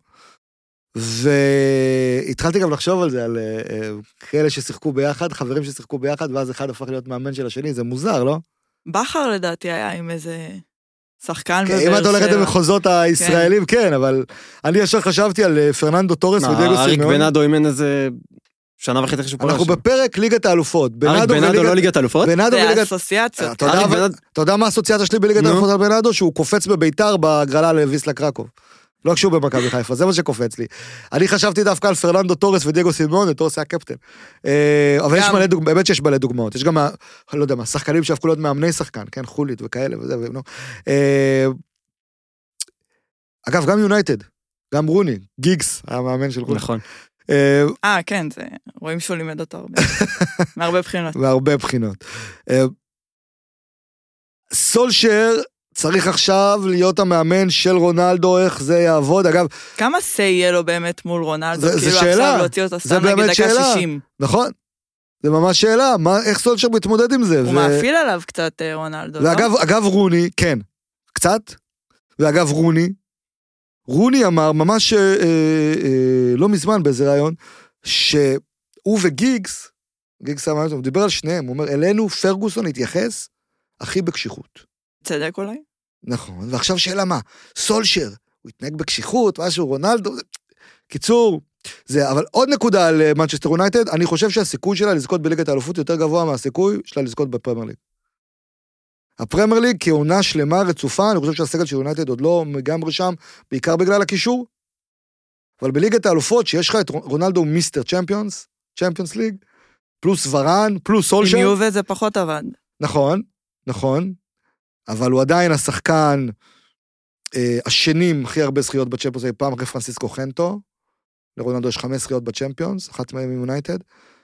והתחלתי גם לחשוב על זה, על כאלה ששיחקו ביחד, חברים ששיחקו ביחד, ואז אחד הפך להיות מאמן של השני, זה מוזר, לא?
בכר לדעתי היה עם איזה שחקן בבאר שבע.
אם את הולכת במחוזות הישראלים, כן, אבל אני ישר חשבתי על פרננדו טורס ודייגו סימאון.
אריק בנאדו אימן איזה שנה וחצי שהוא פרש.
אנחנו בפרק ליגת האלופות.
אריק בנאדו לא ליגת האלופות?
זה אסוציאציות.
אתה יודע מה האסוציאציה שלי בליגת האלופות על בנאדו? שהוא קופץ בביתר בהגרלה לוויסלה קרקוב. לא קשור במכבי חיפה, זה מה שקופץ לי. אני חשבתי דווקא על פרננדו טורס ודייגו סימאון, טורס היה קפטן. אבל יש מלא דוגמאות, באמת שיש מלא דוגמאות. יש גם, לא יודע מה, שחקנים שהפכו להיות מאמני שחקן, כן, חולית וכאלה וזה, אגב, גם יונייטד, גם רוני, גיגס, היה מאמן של רוני.
נכון.
כן, רואים שהוא לימד אותו הרבה. מהרבה בחינות.
מהרבה בחינות. סולשר צריך עכשיו להיות המאמן של רונלדו, איך זה יעבוד, אגב...
כמה סי יהיה לו באמת מול רונלדו?
זה
כאילו
שאלה.
עכשיו להוציא אותו סתם נגד דקה 60.
נכון. זה ממש שאלה, איך סולשר מתמודד עם זה?
הוא מאפיל עליו קצת רונלדו, לא?
אגב רוני, כן, קצת, ואגב רוני אמר ממש לא מזמן באיזה רעיון, שהוא וגיגס, הוא דיבר על שניהם, הוא אומר, אלינו פרגוסון התייחס הכי בקשיחות.
צדק אולי?
נכון, ועכשיו שאלה מה? סולשר, הוא התנהג בקשיחות, משהו רונלדו, קיצור, זה, אבל עוד נקודה על מנצ'סטר יונייטד, אני חושב שהסיכוי שלה לזכות בליגת האלופות יותר גבוה מהסיכוי שלה לזכות בפרמייר ליג. הפרמייר ליג כעונה שלמה רצופה, אני חושב שהסגל של יונייטד עוד לא מגמרי שם, בעיקר בגלל הקישור, אבל בליגת האלופות שיש לך את רונלדו מיסטר צ'מפיונס ליג, פלוס ורן, פלוס סולשר.
עם יובה זה פחות עבד.
נכון, אבל הוא עדיין השחקן השנים הכי הרבה זכיות בצ'מפיונס, פעם אחרי פרנסיסקו חנטו, לרונלדו יש 5 זכיות בצ'מפיונס, אחת מהם עם יונייטד.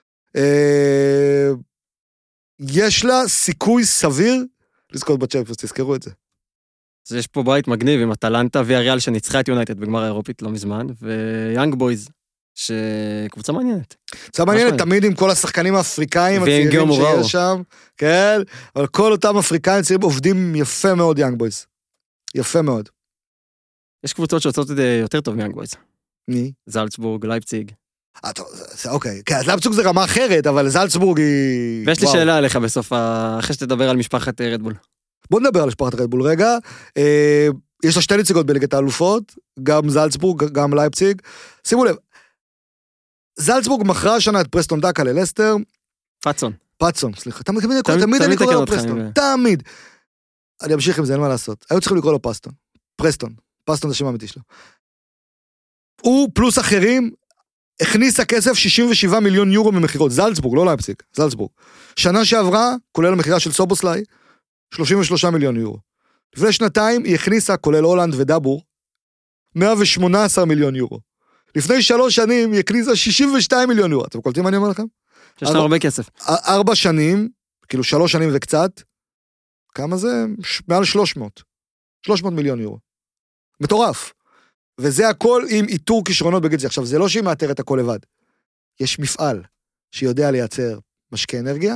יש לה סיכוי סביר לזכות בצ'מפיונס, תזכרו את זה.
אז יש פה בית מגניב עם אטלנטה ויאריאל שניצחה את יונייטד בגמר האירופית לא מזמן, ויאנג בויז, שקבוצה מעניינת.
קבוצה מעניינת, תמיד עם כל השחקנים האפריקאים הצעירים שיש שם, כן, אבל כל אותם אפריקאים צעירים עובדים יפה מאוד יאנג בויז. יפה מאוד.
יש קבוצות שעושות את זה יותר טוב מיאנג בויז.
מי?
זלצבורג, לייפציג.
אוקיי, כן, אז לייפציג זה רמה אחרת, אבל זלצבורג היא...
ויש לי שאלה עליך בסוף, אחרי שתדבר על משפחת רדבול.
בוא נדבר על משפחת רדבול רגע. יש לה 2 נציגות בליגת האלופות, גם זלצבורג, גם לייפציג. שימו לב, זלצבורג מכרה השנה את פרסטון דקה ללסטר. פאצון, סליחה. תמיד אני קורא לו פרסטון. תמיד. אני אמשיך עם זה, אין מה לעשות. היו צריכים לקרוא לו פרסטון זה שם האמיתי שלו. הוא פלוס אחרים, הכניסה כסף 67 מיליון יורו ממחירות, זלצבורג, לא לייפציג, זלצבורג. שנה שעברה, כולל המחירה של סובוסליי, 33 מיליון יורו. לפני שנתיים היא הכניסה, כולל הולנד ודאבור, 118 מיליון יורו. לפני 3 שנים היא הכניסה 62 מיליון יורו. אתם קולטים מה אני אומר לכם?
יש לנו הרבה כסף.
4 שנים, כאילו 3 שנים וקצת, כמה זה? מעל 300 מיליון יורו. מטורף. וזה הכל עם איתור כישרונות בגיל זה. עכשיו, זה לא שהיא מאתרת הכל לבד. יש מפעל שיודע לייצר משקי אנרגיה,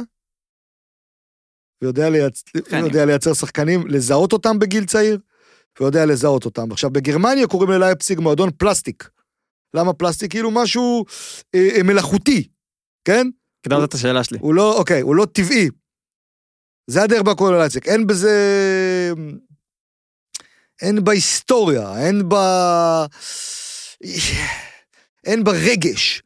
ויודע לייצר שחקנים, לזהות אותם בגיל צעיר, ויודע לזהות אותם. עכשיו, בגרמניה קוראים ללייפציג מועדון פלסטיק. למה פלסטיק? כאילו משהו מלאכותי, כן?
קדמת את השאלה שלי.
הוא לא, אוקיי, הוא לא טבעי. זה הדרך בה קוראים ללייפציג. אין בזה... אין בהיסטוריה, אין ברגש.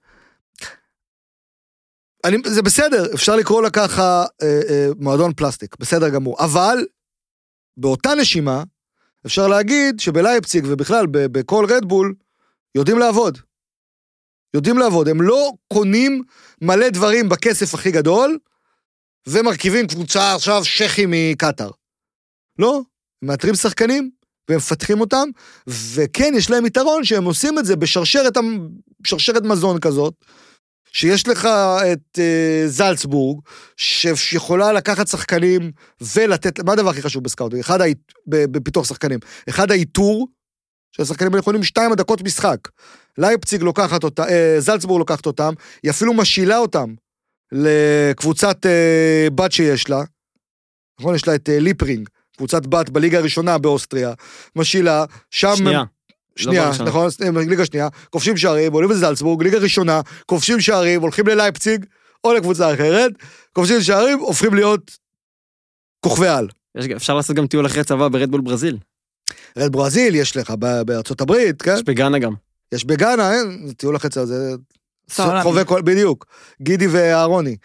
זה בסדר, אפשר לקרוא לה ככה מועדון פלסטיק, בסדר גמור. אבל באותה נשימה, אפשר להגיד שבלייפציג ובכלל בכל רדבול, יודעים לעבוד. יודעים לעבוד. הם לא קונים מלא דברים בכסף הכי גדול, ומרכיבים קבוצה עכשיו שכי מקטר. לא, הם מאתרים שחקנים, והם מפתחים אותם, וכן, יש להם יתרון שהם עושים את זה בשרשרת מזון כזאת, שיש לך את זלצבורג, שיכולה לקחת שחקנים ולתת, מה הדבר הכי חשוב בסקאוטינג? בפיתוח שחקנים. אחד האיתור, שהשחקנים יכולים 2 דקות משחק. לייפציג לוקחת אותם, זלצבורג לוקחת אותם, היא אפילו משילה אותם לקבוצת בת שיש לה, נכון? יש לה את ליפרינג, קבוצת בת בליגה הראשונה באוסטריה, משילה, שם... שנייה, נכון, ליגה שנייה, כובשים שערים, עולים לזלצבורג, ליגה ראשונה, כובשים שערים, הולכים ללייפציג, או לקבוצה אחרת, כובשים שערים, הופכים להיות כוכבי על.
אפשר לעשות גם טיול אחרי צבא ברדבול ברזיל.
רדבול ברזיל יש לך בארצות הברית, כן?
יש בגאנה גם.
יש בגאנה, אין? טיול אחרי צבא, זה... חווה כל... בדיוק, גידי ואהרוני.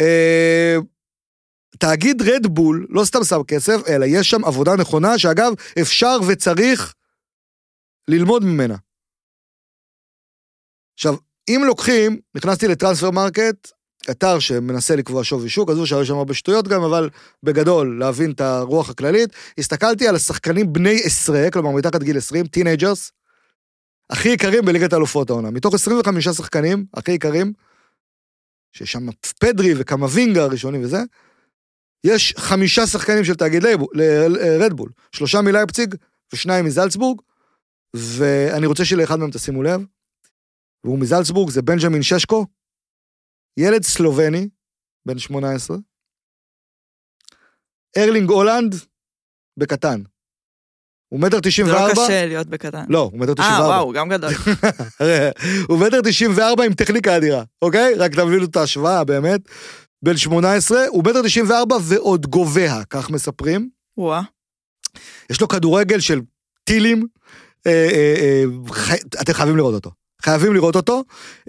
תאגיד רדבול לא סתם שם כסף, אלא יש שם עבודה נכונה, שאגב, אפשר וצריך ללמוד ממנה. עכשיו, אם לוקחים, נכנסתי לטרנספר מרקט, אתר שמנסה לקבוע שווי שוק, אז הוא שהיו שם הרבה שטויות גם, אבל בגדול, להבין את הרוח הכללית, הסתכלתי על השחקנים בני 10, כלומר מתחת גיל 20, טינג'רס, הכי יקרים בליגת האלופות העונה. מתוך 25 שחקנים, הכי יקרים, שיש שם פדרי וכמה וינגה הראשונים וזה, יש 5 שחקנים של תאגיד רדבול, 3 מלייפציג ו2 מזלצבורג, ואני רוצה שלאחד מהם תשימו לב, והוא מזלצבורג, זה בנג'מין ששקו, ילד סלובני, בן 18, ארלינג הולנד, בקטן. הוא 1.94 מטר.
זה לא קשה להיות בקטן.
לא, הוא 1.94 מטר.
וואו, גם גדול.
הוא 1.94 מטר עם טכניקה אדירה, אוקיי? רק תבינו את ההשוואה, באמת. בן 18, הוא 1.94 מטר ועוד גובהה, כך מספרים.
וואה.
יש לו כדורגל של טילים, אתם חייבים לראות אותו. חייבים לראות אותו.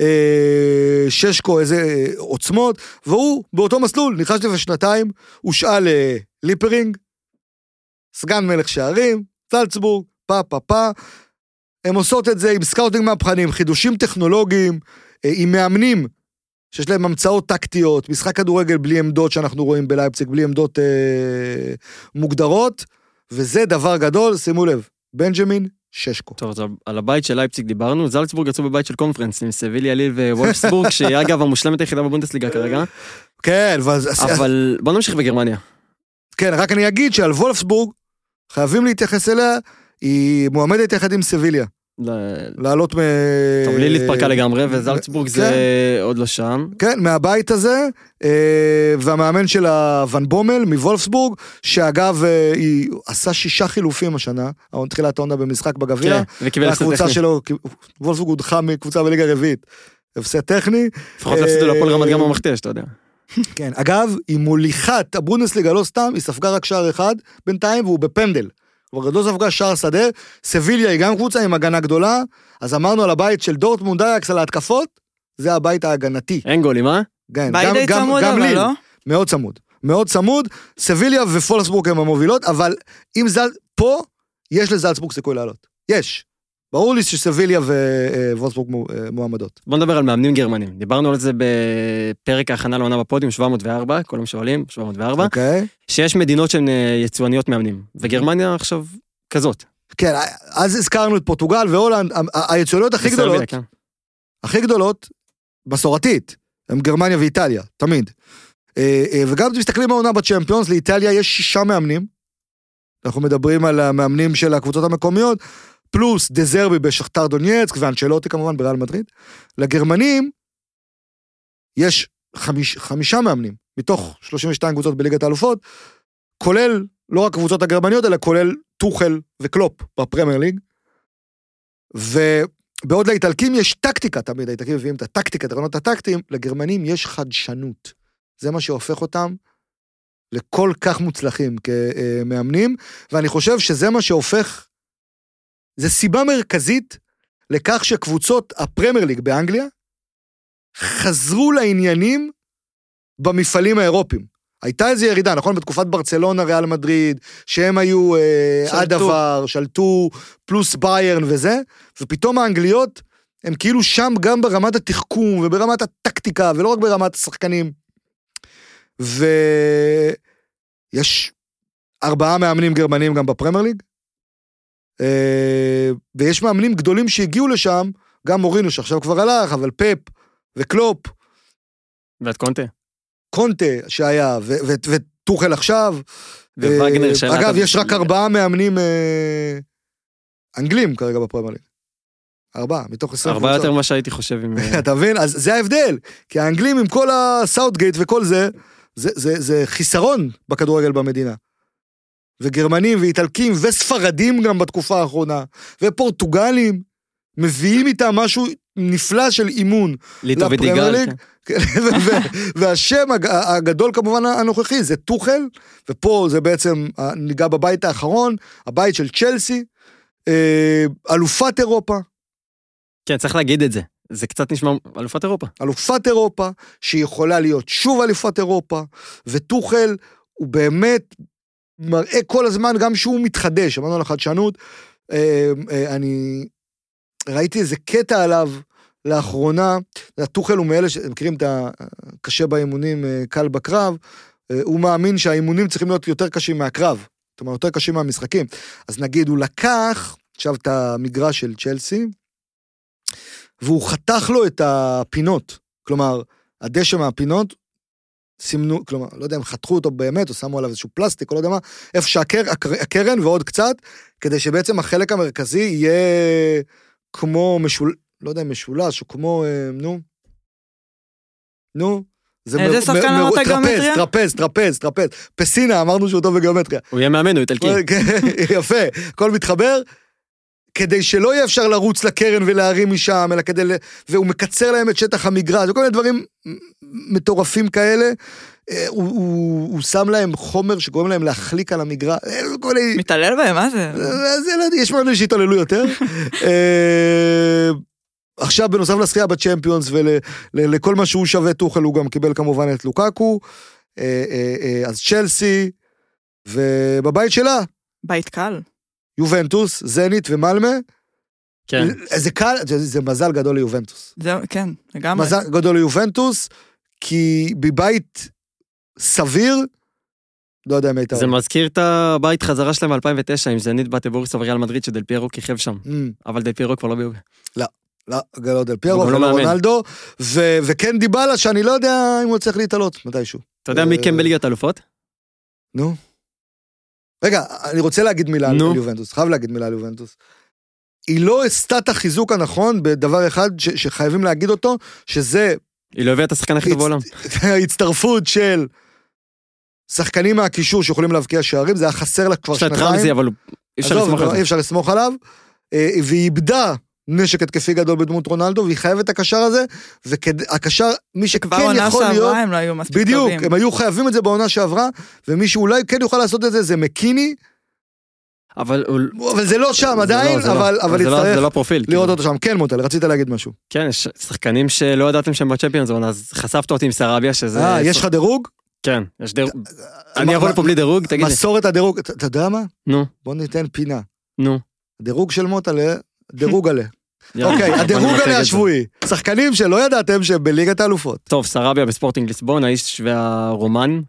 ששקו איזה עוצמות, והוא באותו מסלול, נכנס לפני 2 הוא שאל ליפרינג, סגן מלך שערים, זלצבורג, פה. הם עושות את זה עם סקאוטינג מהפכנים, חידושים טכנולוגיים, עם מאמנים, שיש להם המצאות טקטיות, משחק כדורגל בלי עמדות שאנחנו רואים בלייפציג, בלי עמדות מוגדרות, וזה דבר גדול, שימו לב, בנג'מין ששקו.
טוב, על הבית של לייפציג דיברנו, זלצבורג יצאו בבית של קונפרנס, עם סביליה, ליל ווולפסבורג, שהיא אגב המושלמת היחידה בבונדסליגה כרגע.
כן,
אבל בוא נמשיך בגרמניה.
כן, רק אני אגיד שעל וולפסבורג, חייבים להתייחס אליה, היא מועמדת יחד עם סביליה. לעלות
טוב, ליל התפרקה לגמרי, וזלצבורג זה עוד לא שם.
כן, מהבית הזה, והמאמן של הוון בומל, מוולפסבורג, שאגב, היא עשה 6 חילופים השנה, תחילת העונה במשחק בגביע, והקבוצה שלו, וולפסבורג הודחה מקבוצה בליגה רביעית, הפסד טכני.
לפחות הפסידו להפועל רמת גן במכתש, אתה יודע.
כן, אגב, היא מוליכת הבונדסליגה, לא סתם, היא ספגה רק שער אחד, בינתיים, והוא בפנדל. כבר לא ספגה שער שדה, סביליה היא גם קבוצה עם הגנה גדולה, אז אמרנו על הבית של דורטמונד אייקס על ההתקפות, זה הבית ההגנתי.
אין גולים, אה?
כן,
בית די צמוד, אבל לא?
מאוד צמוד. מאוד צמוד, סביליה ופולסבורג הם המובילות, אבל אם פה, יש לזלצבורג סיכוי לעלות. יש. ברור לי שסביליה ווולסבורג מועמדות.
בוא נדבר על מאמנים גרמנים. דיברנו על זה בפרק ההכנה לעונה בפודיום, 704, כל מה שואלים, 704,
אוקיי.
שיש מדינות שהן יצואניות מאמנים, וגרמניה עכשיו כזאת.
כן, אז הזכרנו את פורטוגל והולנד, היצואניות הכי גדולות, מסורתית, הם גרמניה ואיטליה, תמיד. וגם אם מסתכלים העונה בצ'מפיונס, לאיטליה יש 6 מאמנים, אנחנו מדברים על המאמנים של הקבוצות המקומיות, פלוס דזרבי בשכתר דונייצק, ואנצ'לוטי כמובן בריאל מדריד. לגרמנים יש 5 מאמנים, מתוך 32 קבוצות בליגת האלופות, כולל לא רק הקבוצות הגרמניות, אלא כולל טוחל וקלופ בפרמייר ליג. ובעוד לאיטלקים יש טקטיקה, תמיד האיטלקים מביאים את הטקטיקה, את הרעיונות הטקטיים, לגרמנים יש חדשנות. זה מה שהופך אותם לכל כך מוצלחים כמאמנים, ואני חושב שזה מה שהופך, זה סיבה מרכזית לכך שקבוצות הפרמייר ליג באנגליה חזרו לעניינים במפעלים האירופיים. הייתה איזו ירידה, נכון? בתקופת ברצלונה, ריאל מדריד, שהם היו עד עבר, שלטו, פלוס ביירן וזה, ופתאום האנגליות הם כאילו שם גם ברמת התחכום וברמת הטקטיקה, ולא רק ברמת השחקנים. ויש 4 מאמנים גרמנים גם בפרמייר ליג, ויש מאמנים גדולים שהגיעו לשם, גם מורינו שעכשיו כבר הלך, אבל פפ וקלופ.
ואת קונטה.
קונטה שהיה, וטוחל עכשיו.
ווגנר שאלה.
אגב, יש רק 4 מאמנים אנגלים כרגע בפרמייר ליג. 4, מתוך 20
4 יותר מה שהייתי חושב עם...
אתה מבין? אז זה ההבדל. כי האנגלים עם כל הסאוטגייט וכל זה, זה חיסרון בכדורגל במדינה. וגרמנים ואיטלקים וספרדים גם בתקופה האחרונה, ופורטוגלים, מביאים איתם משהו נפלא של אימון.
ליטו ודיגל.
והשם הגדול כמובן הנוכחי, זה טוחל, ופה זה בעצם ניגע בבית האחרון, הבית של צ'לסי, אלופת אירופה.
כן, צריך להגיד את זה. זה קצת נשמע אלופת אירופה.
אלופת אירופה, שיכולה להיות שוב אלופת אירופה, וטוחל הוא באמת מראה כל הזמן גם שהוא מתחדש, אמרנו על החדשנות, אני ראיתי איזה קטע עליו לאחרונה, טוחל הוא מאלה שמכירים את הקשה באימונים, קל בקרב, הוא מאמין שהאימונים צריכים להיות יותר קשים מהקרב, זאת אומרת יותר קשים מהמשחקים, אז נגיד הוא לקח עכשיו את המגרש של צ'לסי, והוא חתך לו את הפינות, כלומר, הדשא מהפינות, סימנו, כלומר, לא יודע אם חתכו אותו באמת, או שמו עליו איזשהו פלסטיק, או לא יודע מה, איפה שהקרן ועוד קצת, כדי שבעצם החלק המרכזי יהיה כמו לא יודע, משולש, או כמו,
איזה שחקן אמרת גיאומטריה?
טרפז, פסינה, אמרנו שהוא טוב בגיאומטריה.
הוא יהיה מאמן, הוא איטלקי.
יפה, הכל מתחבר, כדי שלא יהיה אפשר לרוץ לקרן ולהרים משם, אלא והוא מקצר להם את שטח המגרש, וכל מיני דברים מטורפים כאלה, הוא שם להם חומר שגורם להם להחליק על המגרש,
מתעלל בהם, מה זה?
יש מעלה שהתעללו יותר. עכשיו בנוסף לשחייה בצ'מפיונס, ולכל מה שהוא שווה טוחל, הוא גם קיבל כמובן את לוקאקו, אז צ'לסי, ובבית שלה.
בית קל.
יובנטוס, זנית ומלמה.
כן.
זה קל, זה מזל גדול ליובנטוס.
כן, לגמרי.
מזל גדול ליובנטוס, כי בבית סביר, לא יודע מה הייתה.
זה מזכיר את הבית חזרה שלהם ב-2009, עם זנית בטבוריסה וריאל מדריד, שדל פיירו כיכב שם. אבל דל פיירו כבר לא ביובה.
לא דל פיירו, ולא רונלדו, וכן דיבלה, שאני לא יודע אם הוא צריך להתעלות, מתישהו.
אתה יודע מי כן בליגת אלופות?
נו. רגע, אני רוצה להגיד מילה על יובנטוס, חייב להגיד מילה על יובנטוס. היא לא עשתה את החיזוק הנכון בדבר אחד שחייבים להגיד אותו, שזה...
היא לא הביאה את השחקן הכי טוב בעולם.
ההצטרפות של שחקנים מהקישור שיכולים להבקיע שערים, זה היה חסר לה כבר שנתיים. יש לה טרמזי, אבל אי אפשר לסמוך עליו. והיא איבדה נשק התקפי גדול בדמות רונלדו, והיא חייבת את הקשר הזה, והקשר, מי שכן יכול להיות...
הם לא היו מספיק
בדיוק, הם היו חייבים את זה בעונה שעברה, ומי שאולי כן יוכל לעשות את זה, זה מקיני, אבל זה לא שם עדיין, אבל יצטרך לראות אותו שם. כן, מוטל, רצית להגיד משהו.
כן, יש שחקנים שלא ידעתם שהם בצ'מפיונס, אז חשפת אותי עם סרביה, שזה...
יש לך דירוג?
כן, יש דירוג. אני יכול לפה בלי דירוג, תגיד לי.
מסורת הדירוג, אתה יודע מה?
נו.
בוא ניתן פינה.
נו.
הדירוג של מוטל דירוג עלה.
יאללה,
אוקיי,
בוא
הדירוג
נמתג
עלה
את זה.
השבועי. שחקנים שלא ידעתם שהם בליגת האלופות.
טוב, סרביה בספורטינג ליסבון, האיש והרומן,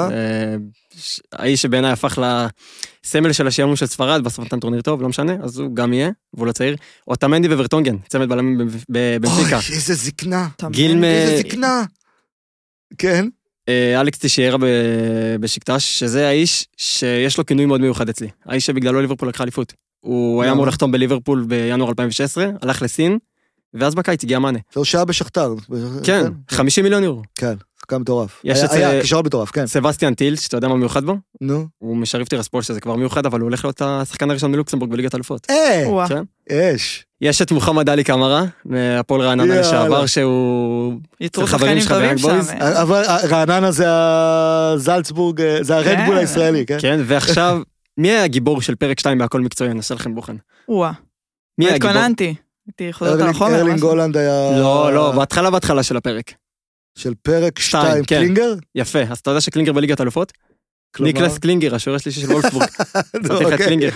האיש שבעיניי הפך לסמל של השעמום של ספרד, בסוף נתן טורניר טוב, לא משנה, אז הוא גם יהיה, והוא לא צעיר. אוטמנדי וורטונגן, צמד בלמים בבנפיקה.
אוי, איזה זקנה.
גיל
איזה זקנה. כן.
אלכס טישיירה בשקטש, שזה האיש שיש לו כינוי מאוד מיוחד אצלי. האיש שבגללו ליברפול לקחה אליפות. הוא היה אמור לחתום בליברפול בינואר 2016, הלך לסין, ואז בקיץ הגיע מאנה.
זה שעה בשכתר.
כן, 50 מיליון יורו.
כן, שחקן מטורף.
יש את
היה כישרון מטורף, כן.
סבסטיאן טילס, שאתה יודע מה מיוחד בו?
נו.
הוא משריף טירספול שזה כבר מיוחד, אבל הוא הולך להיות השחקן הראשון מלוקסמבורג בליגת האלופות.
וואה.
כן.
יש
את מוחמד עלי קמרה, מהפועל רעננה לשעבר, שהוא
יתרו
חברים שלך
שחקנים
ביאנג
טובים
בויז.
שם.
אבל רעננה זה הזלצבורג, זה הרדבול הישראלי, כן?
כן, ועכשיו, מי היה הגיבור של פרק 2 בהכל מקצועי? אני אעשה לכם בוחן.
וואה.
מי היה הגיבור?
התכוננתי. הייתי חוזרת על החומר.
ארלינג
משהו.
הולנד היה...
לא, בהתחלה של הפרק.
של פרק 2,
כן.
קלינגר?
יפה, אז אתה יודע שקלינגר בליגת האלופות? ניקלס קלינגר, השוער השלישי של וולפסבורג. חתיכת קלינגר.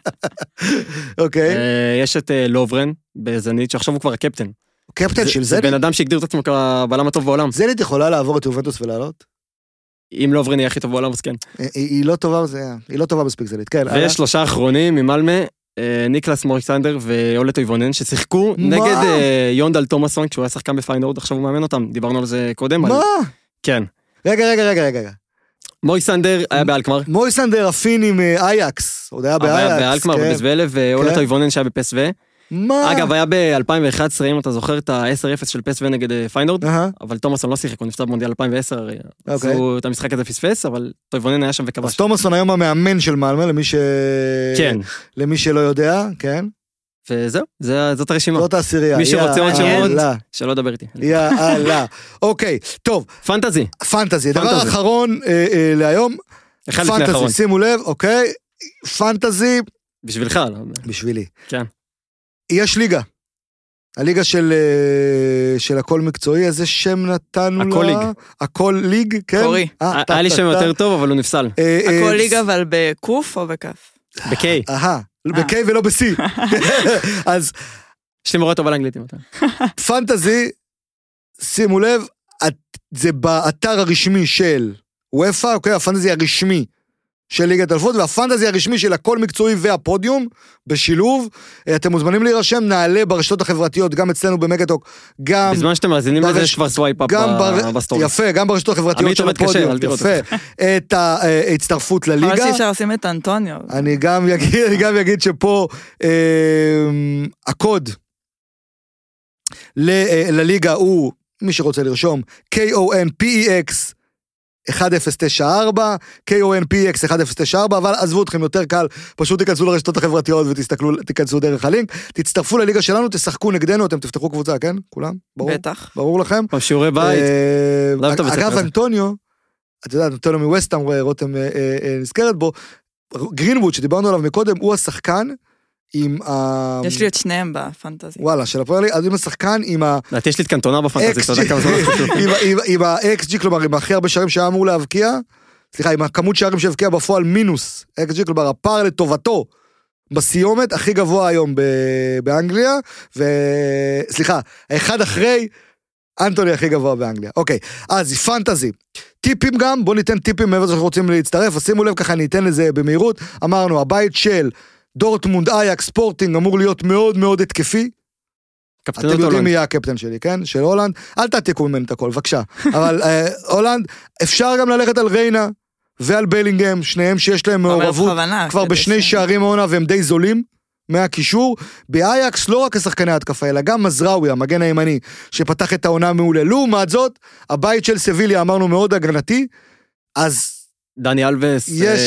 אוקיי.
יש את לוברן בזנית, שעכשיו הוא כבר הקפטן.
קפטן של
זה
זנית?
בן אדם שהגדיר את עצמו כבלם הטוב בעולם.
זנית יכולה לעבור את יובנטוס ולעלות?
אם לוברן יהיה הכי טוב בעולם, אז כן.
היא לא טובה מספיק זנית, כן.
ויש 3 אחרונים ממלמה, ניקלס מוריסנדר ואולה טויבונן, ששיחקו נגד יונדל תומאסון, כשהוא היה שחקן בפיינורד, עכשיו הוא מאמן אותם, דיברנו על זה קודם.
מה?
כן.
רגע.
מויסנדר היה באלקמר.
מויסנדר הפיני עם אייקס, עוד היה באייקס.
באלקמר, בבזוולה, ואולה טויבונן שהיה בפסו.
מה?
אגב, היה ב-2011, אם אתה זוכר את ה-10-0 של פסו נגד פיינורד, אבל תומאסון לא שיחק, הוא נפצע במונדיאל 2010, אז הוא את המשחק הזה פספס, אבל טויבונן היה שם וכבש.
אז תומאסון היום המאמן של מלמה,
כן.
למי שלא יודע, כן?
וזהו, זאת הרשימה.
זאת העשירייה.
מי שרוצה עוד שמות,
יאללה.
שלא דבר איתי.
יאללה. אוקיי, טוב.
פנטזי.
דבר אחרון להיום.
אחד לפני האחרון.
פנטזי, שימו לב, אוקיי. פנטזי.
בשבילך.
בשבילי.
כן.
יש ליגה. הליגה של הכל מקצועי, איזה שם נתנו לה?
הכל ליג.
הכל ליג, כן?
קורי.
היה לי שם יותר טוב, אבל הוא נפסל.
הכל ליגה, אבל בקוף או בכף?
בקיי.
בקיי ולא בסי. אז
יש לי מורה טובה לאנגלית עם אותה.
פנטזי, שימו לב, זה באתר הרשמי של וופא, אוקיי, הפנטזי הרשמי של ליגת האלופות, והפנטזי הרשמי של הכל מקצועי והפודיום, בשילוב. אתם מוזמנים להירשם, נעלה ברשתות החברתיות, גם אצלנו במגטוק, גם...
בזמן שאתם מאזינים לזה, יש כבר סווייפ אפ בסטורי.
יפה, גם ברשתות החברתיות של הפודיום. יפה. את ההצטרפות לליגה.
אבל שאפשר לשים את אנטוניו.
אני גם אגיד שפה הקוד לליגה הוא, מי שרוצה לרשום, KONPEX 1094, KONPEX 1094, אבל עזבו אתכם יותר קל, פשוט תיכנסו לרשתות החברתיות ותיכנסו דרך הלינק, תצטרפו לליגה שלנו, תשחקו נגדנו, אתם תפתחו קבוצה, כן? כולם? ברור?
בטח.
ברור לכם?
שיעורי בית.
אגב, אנטוניו, אתה יודע, אנטוניו מווסטהאם, רותם נזכרת בו, גרינווד שדיברנו עליו מקודם, הוא השחקן עם
יש לי את שניהם בפנטזי.
וואלה, של הפועל, אז עם השחקן עם
יש לי את קנטונה בפנטזי, אתה יודע כמה זמן חשוב.
עם ה-XG, כלומר, עם הכי הרבה שערים שהיה אמור להבקיע, סליחה, עם הכמות שערים שהבקיע בפועל מינוס, XG, כלומר, הפער לטובתו, בסיומת הכי גבוה היום באנגליה, וסליחה, האחד אחרי, אנטוני הכי גבוה באנגליה. אוקיי, אז פנטזי. טיפים גם, בוא ניתן טיפים מעבר שאנחנו רוצים להצטרף, אז שימו לב ככה, ניתן לזה במהירות. אמרנו, הבית של דורטמונד, אייקס, ספורטינג, אמור להיות מאוד מאוד התקפי. אתם יודעים מי יהיה הקפטן שלי, כן? של הולנד. אל תעתיקו ממני את הכל, בבקשה. אבל הולנד, אפשר גם ללכת על ריינה ועל בלינגהם, שניהם שיש להם מעורבות כבר בשני שערים העונה, והם די זולים מהקישור. באייקס לא רק השחקני ההתקפה, אלא גם מזראוי, המגן הימני, שפתח את העונה מעולה. לעומת זאת, הבית של סביליה אמרנו מאוד הגנתי, אז
דני אלבס,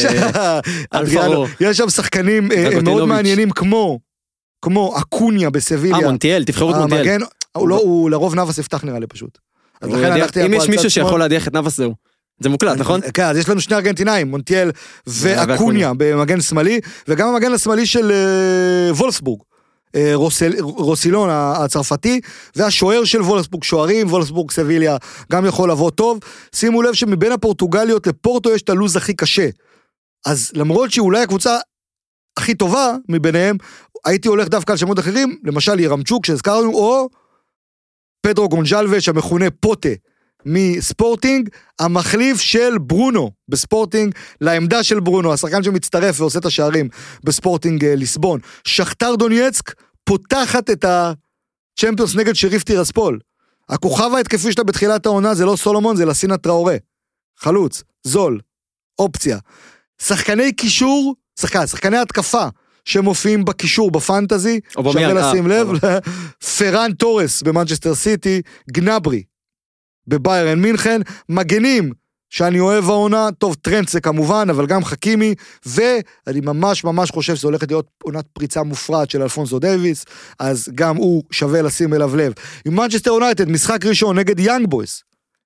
יש שם שחקנים מאוד מעניינים כמו אקוניה בסביליה.
מונטיאל, תבחרו את מונטיאל.
הוא לרוב נאבס יפתח נראה לי פשוט.
אם יש מישהו שיכול להדיח את נאבס זהו. זה מוקלט, נכון?
כן, אז יש לנו שני ארגנטינאים, מונטיאל ואקוניה במגן שמאלי, וגם המגן השמאלי של וולפסבורג. רוסילון הצרפתי, והשוער של וולפסבורג, שוערים, וולפסבורג סביליה, גם יכול לבוא טוב. שימו לב שמבין הפורטוגליות לפורטו יש את הלוז הכי קשה. אז למרות שאולי הקבוצה הכי טובה מביניהם, הייתי הולך דווקא על שמות אחרים, למשל ירמצ'וק שהזכרנו, או פדרו גונג'לבש המכונה פוטה מספורטינג, המחליף של ברונו בספורטינג, לעמדה של ברונו, השחקן שמצטרף ועושה את השערים בספורטינג ליסבון. שכתר דונייצק פותחת את הצ'מפיונס נגד שריף טירספול. הכוכב ההתקפי שלה בתחילת העונה זה לא סולומון, זה לסינה טראורה. חלוץ, זול, אופציה. שחקני קישור, שחקני התקפה, שמופיעים בקישור בפנטזי, שווה לשים לב, פרן טורס במנצ'סטר סיטי, גנברי בביירן מינכן, מגנים שאני אוהב העונה, טוב טרנצה כמובן, אבל גם חכימי, ואני ממש ממש חושב שזה הולכת להיות עונת פריצה מופרעת של אלפונסו דייביס, אז גם הוא שווה לשים אליו לב. עם מנצ'סטר יונייטד, משחק ראשון נגד יאנג בויז,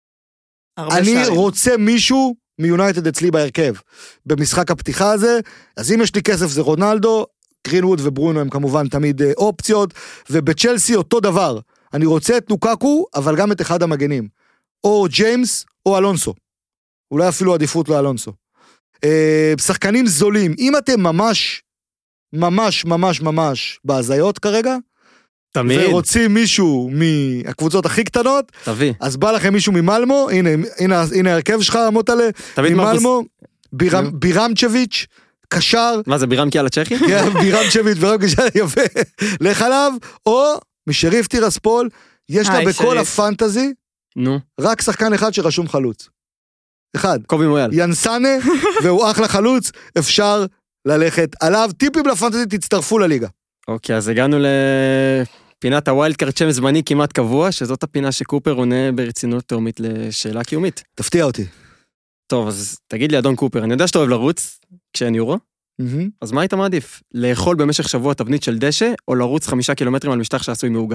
אני רוצה מישהו מיונייטד אצלי בהרכב, במשחק הפתיחה הזה, אז אם יש לי כסף זה רונלדו, גרינווד וברונו הם כמובן תמיד אופציות, ובצ'לסי אותו דבר, אני רוצה את לוקאקו, אבל גם את אחד המגנים, או ג'יימס או אלונסו, אולי אפילו עדיפות לאלונסו. שחקנים זולים, אם אתם ממש, ממש, ממש, ממש בהזיות כרגע,
תמיד.
ורוצים מישהו מהקבוצות הכי קטנות,
תביא.
אז בא לכם מישהו ממלמו, הנה הרכב שלך, מוטלה, ממלמו, בירמצ'ביץ', קשר.
מה זה, בירמקי על הצ'כי?
כן, בירמצ'ביץ', יפה, לך עליו, או משריף טירספול, יש לה בכל הפנטזי, רק שחקן אחד שרשום חלוץ. אחד.
קובי מויאל.
ינסנה, והוא אחלה חלוץ, אפשר ללכת עליו. טיפים לפנטזי, תצטרפו לליגה.
אוקיי, אז הגענו לפינת הווילד קארד שם זמני כמעט קבוע, שזאת הפינה שקופר עונה ברצינות תאומית לשאלה קיומית.
תפתיע אותי.
טוב, אז תגיד לי, אדון קופר, אני יודע שאתה אוהב לרוץ כשאין יורו, אז מה היית מעדיף? לאכול במשך שבוע תבנית של דשא, או לרוץ 5 קילומטרים על משטח שעשוי מעוגה?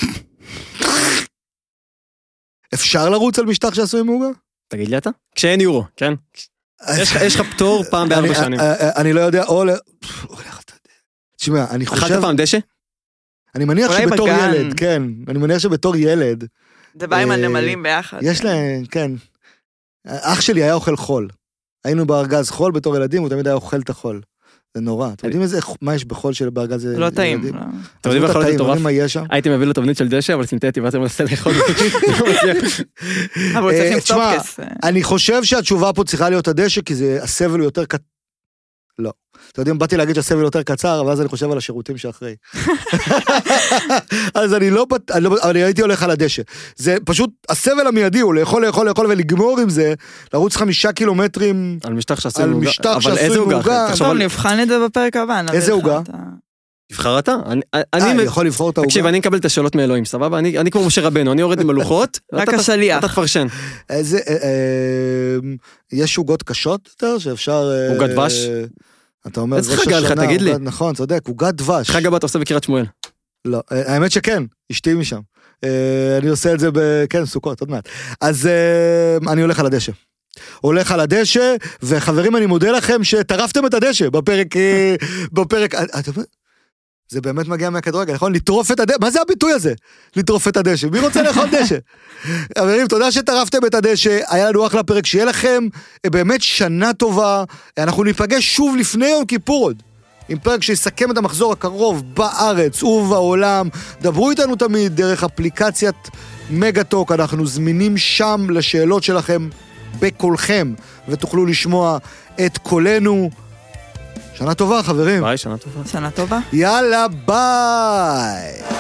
אפשר לרוץ על משטח שעשוי מעוגה?
תגיד לי אתה? כשאין יורו, כן? יש לך פטור פעם ב4 שנים.
אני לא יודע, תשמע, אני חושב...
אכלת פעם דשא?
אני מניח שבתור ילד, כן, אני מניח שבתור ילד...
זה בא עם הנמלים ביחד.
יש להם, כן. אח שלי היה אוכל חול. היינו בארגז חול בתור ילדים, הוא תמיד היה אוכל את החול. זה נורא. אתם יודעים מה יש בחול של בארגז ילדים?
לא טעים.
אתם יודעים בחול זה טורף? הייתי מביא לו תבנית של דשא, אבל סינתטי, ואתם מנסה לאכול.
תשמע, אני חושב שהתשובה פה צריכה להיות הדשא, כי הסבל הוא יותר קטן. לא. אתם יודעים, באתי להגיד שהסבל יותר קצר, אבל אז אני חושב על השירותים שאחרי. אז אני הייתי הולך על הדשא. זה פשוט, הסבל המיידי הוא לאכול ולגמור עם זה, לרוץ 5 קילומטרים
על משטח שעשוי מעוגה.
טוב, נבחן את זה בפרק הבא.
איזה עוגה?
נבחר אתה?
אני יכול לבחור את העוגה.
תקשיב, אני אקבל את השאלות מאלוהים, סבבה? אני כמו משה רבנו, אני יורד עם הלוחות,
רק השליח.
אתה תפרשן.
יש עוגות קשות יותר שאפשר...
עוגת דבש?
אתה אומר,
איזה חגה לך, תגיד לי.
נכון, צודק, עוגת דבש.
חגה בת עושה בקריית שמואל.
לא, האמת שכן, אשתי משם. אני עושה את זה כן, סוכות, עוד מעט. אז אני הולך על הדשא. הולך על הדשא, וחברים, אני מודה לכם שטרפתם את הדשא בפרק, זה באמת מגיע מהכדורגל, נכון? לטרוף את הדשא, מה זה הביטוי הזה? לטרוף את הדשא, מי רוצה לאכול דשא? חברים, תודה שטרפתם את הדשא, היה לנו אחלה פרק, שיהיה לכם באמת שנה טובה, אנחנו ניפגש שוב לפני יום כיפור עוד, עם פרק שיסכם את המחזור הקרוב בארץ ובעולם, דברו איתנו תמיד דרך אפליקציית מגה-טוק, אנחנו זמינים שם לשאלות שלכם בקולכם, ותוכלו לשמוע את קולנו. שנה טובה, חברים.
ביי, שנה טובה.
שנה טובה.
יאללה, ביי.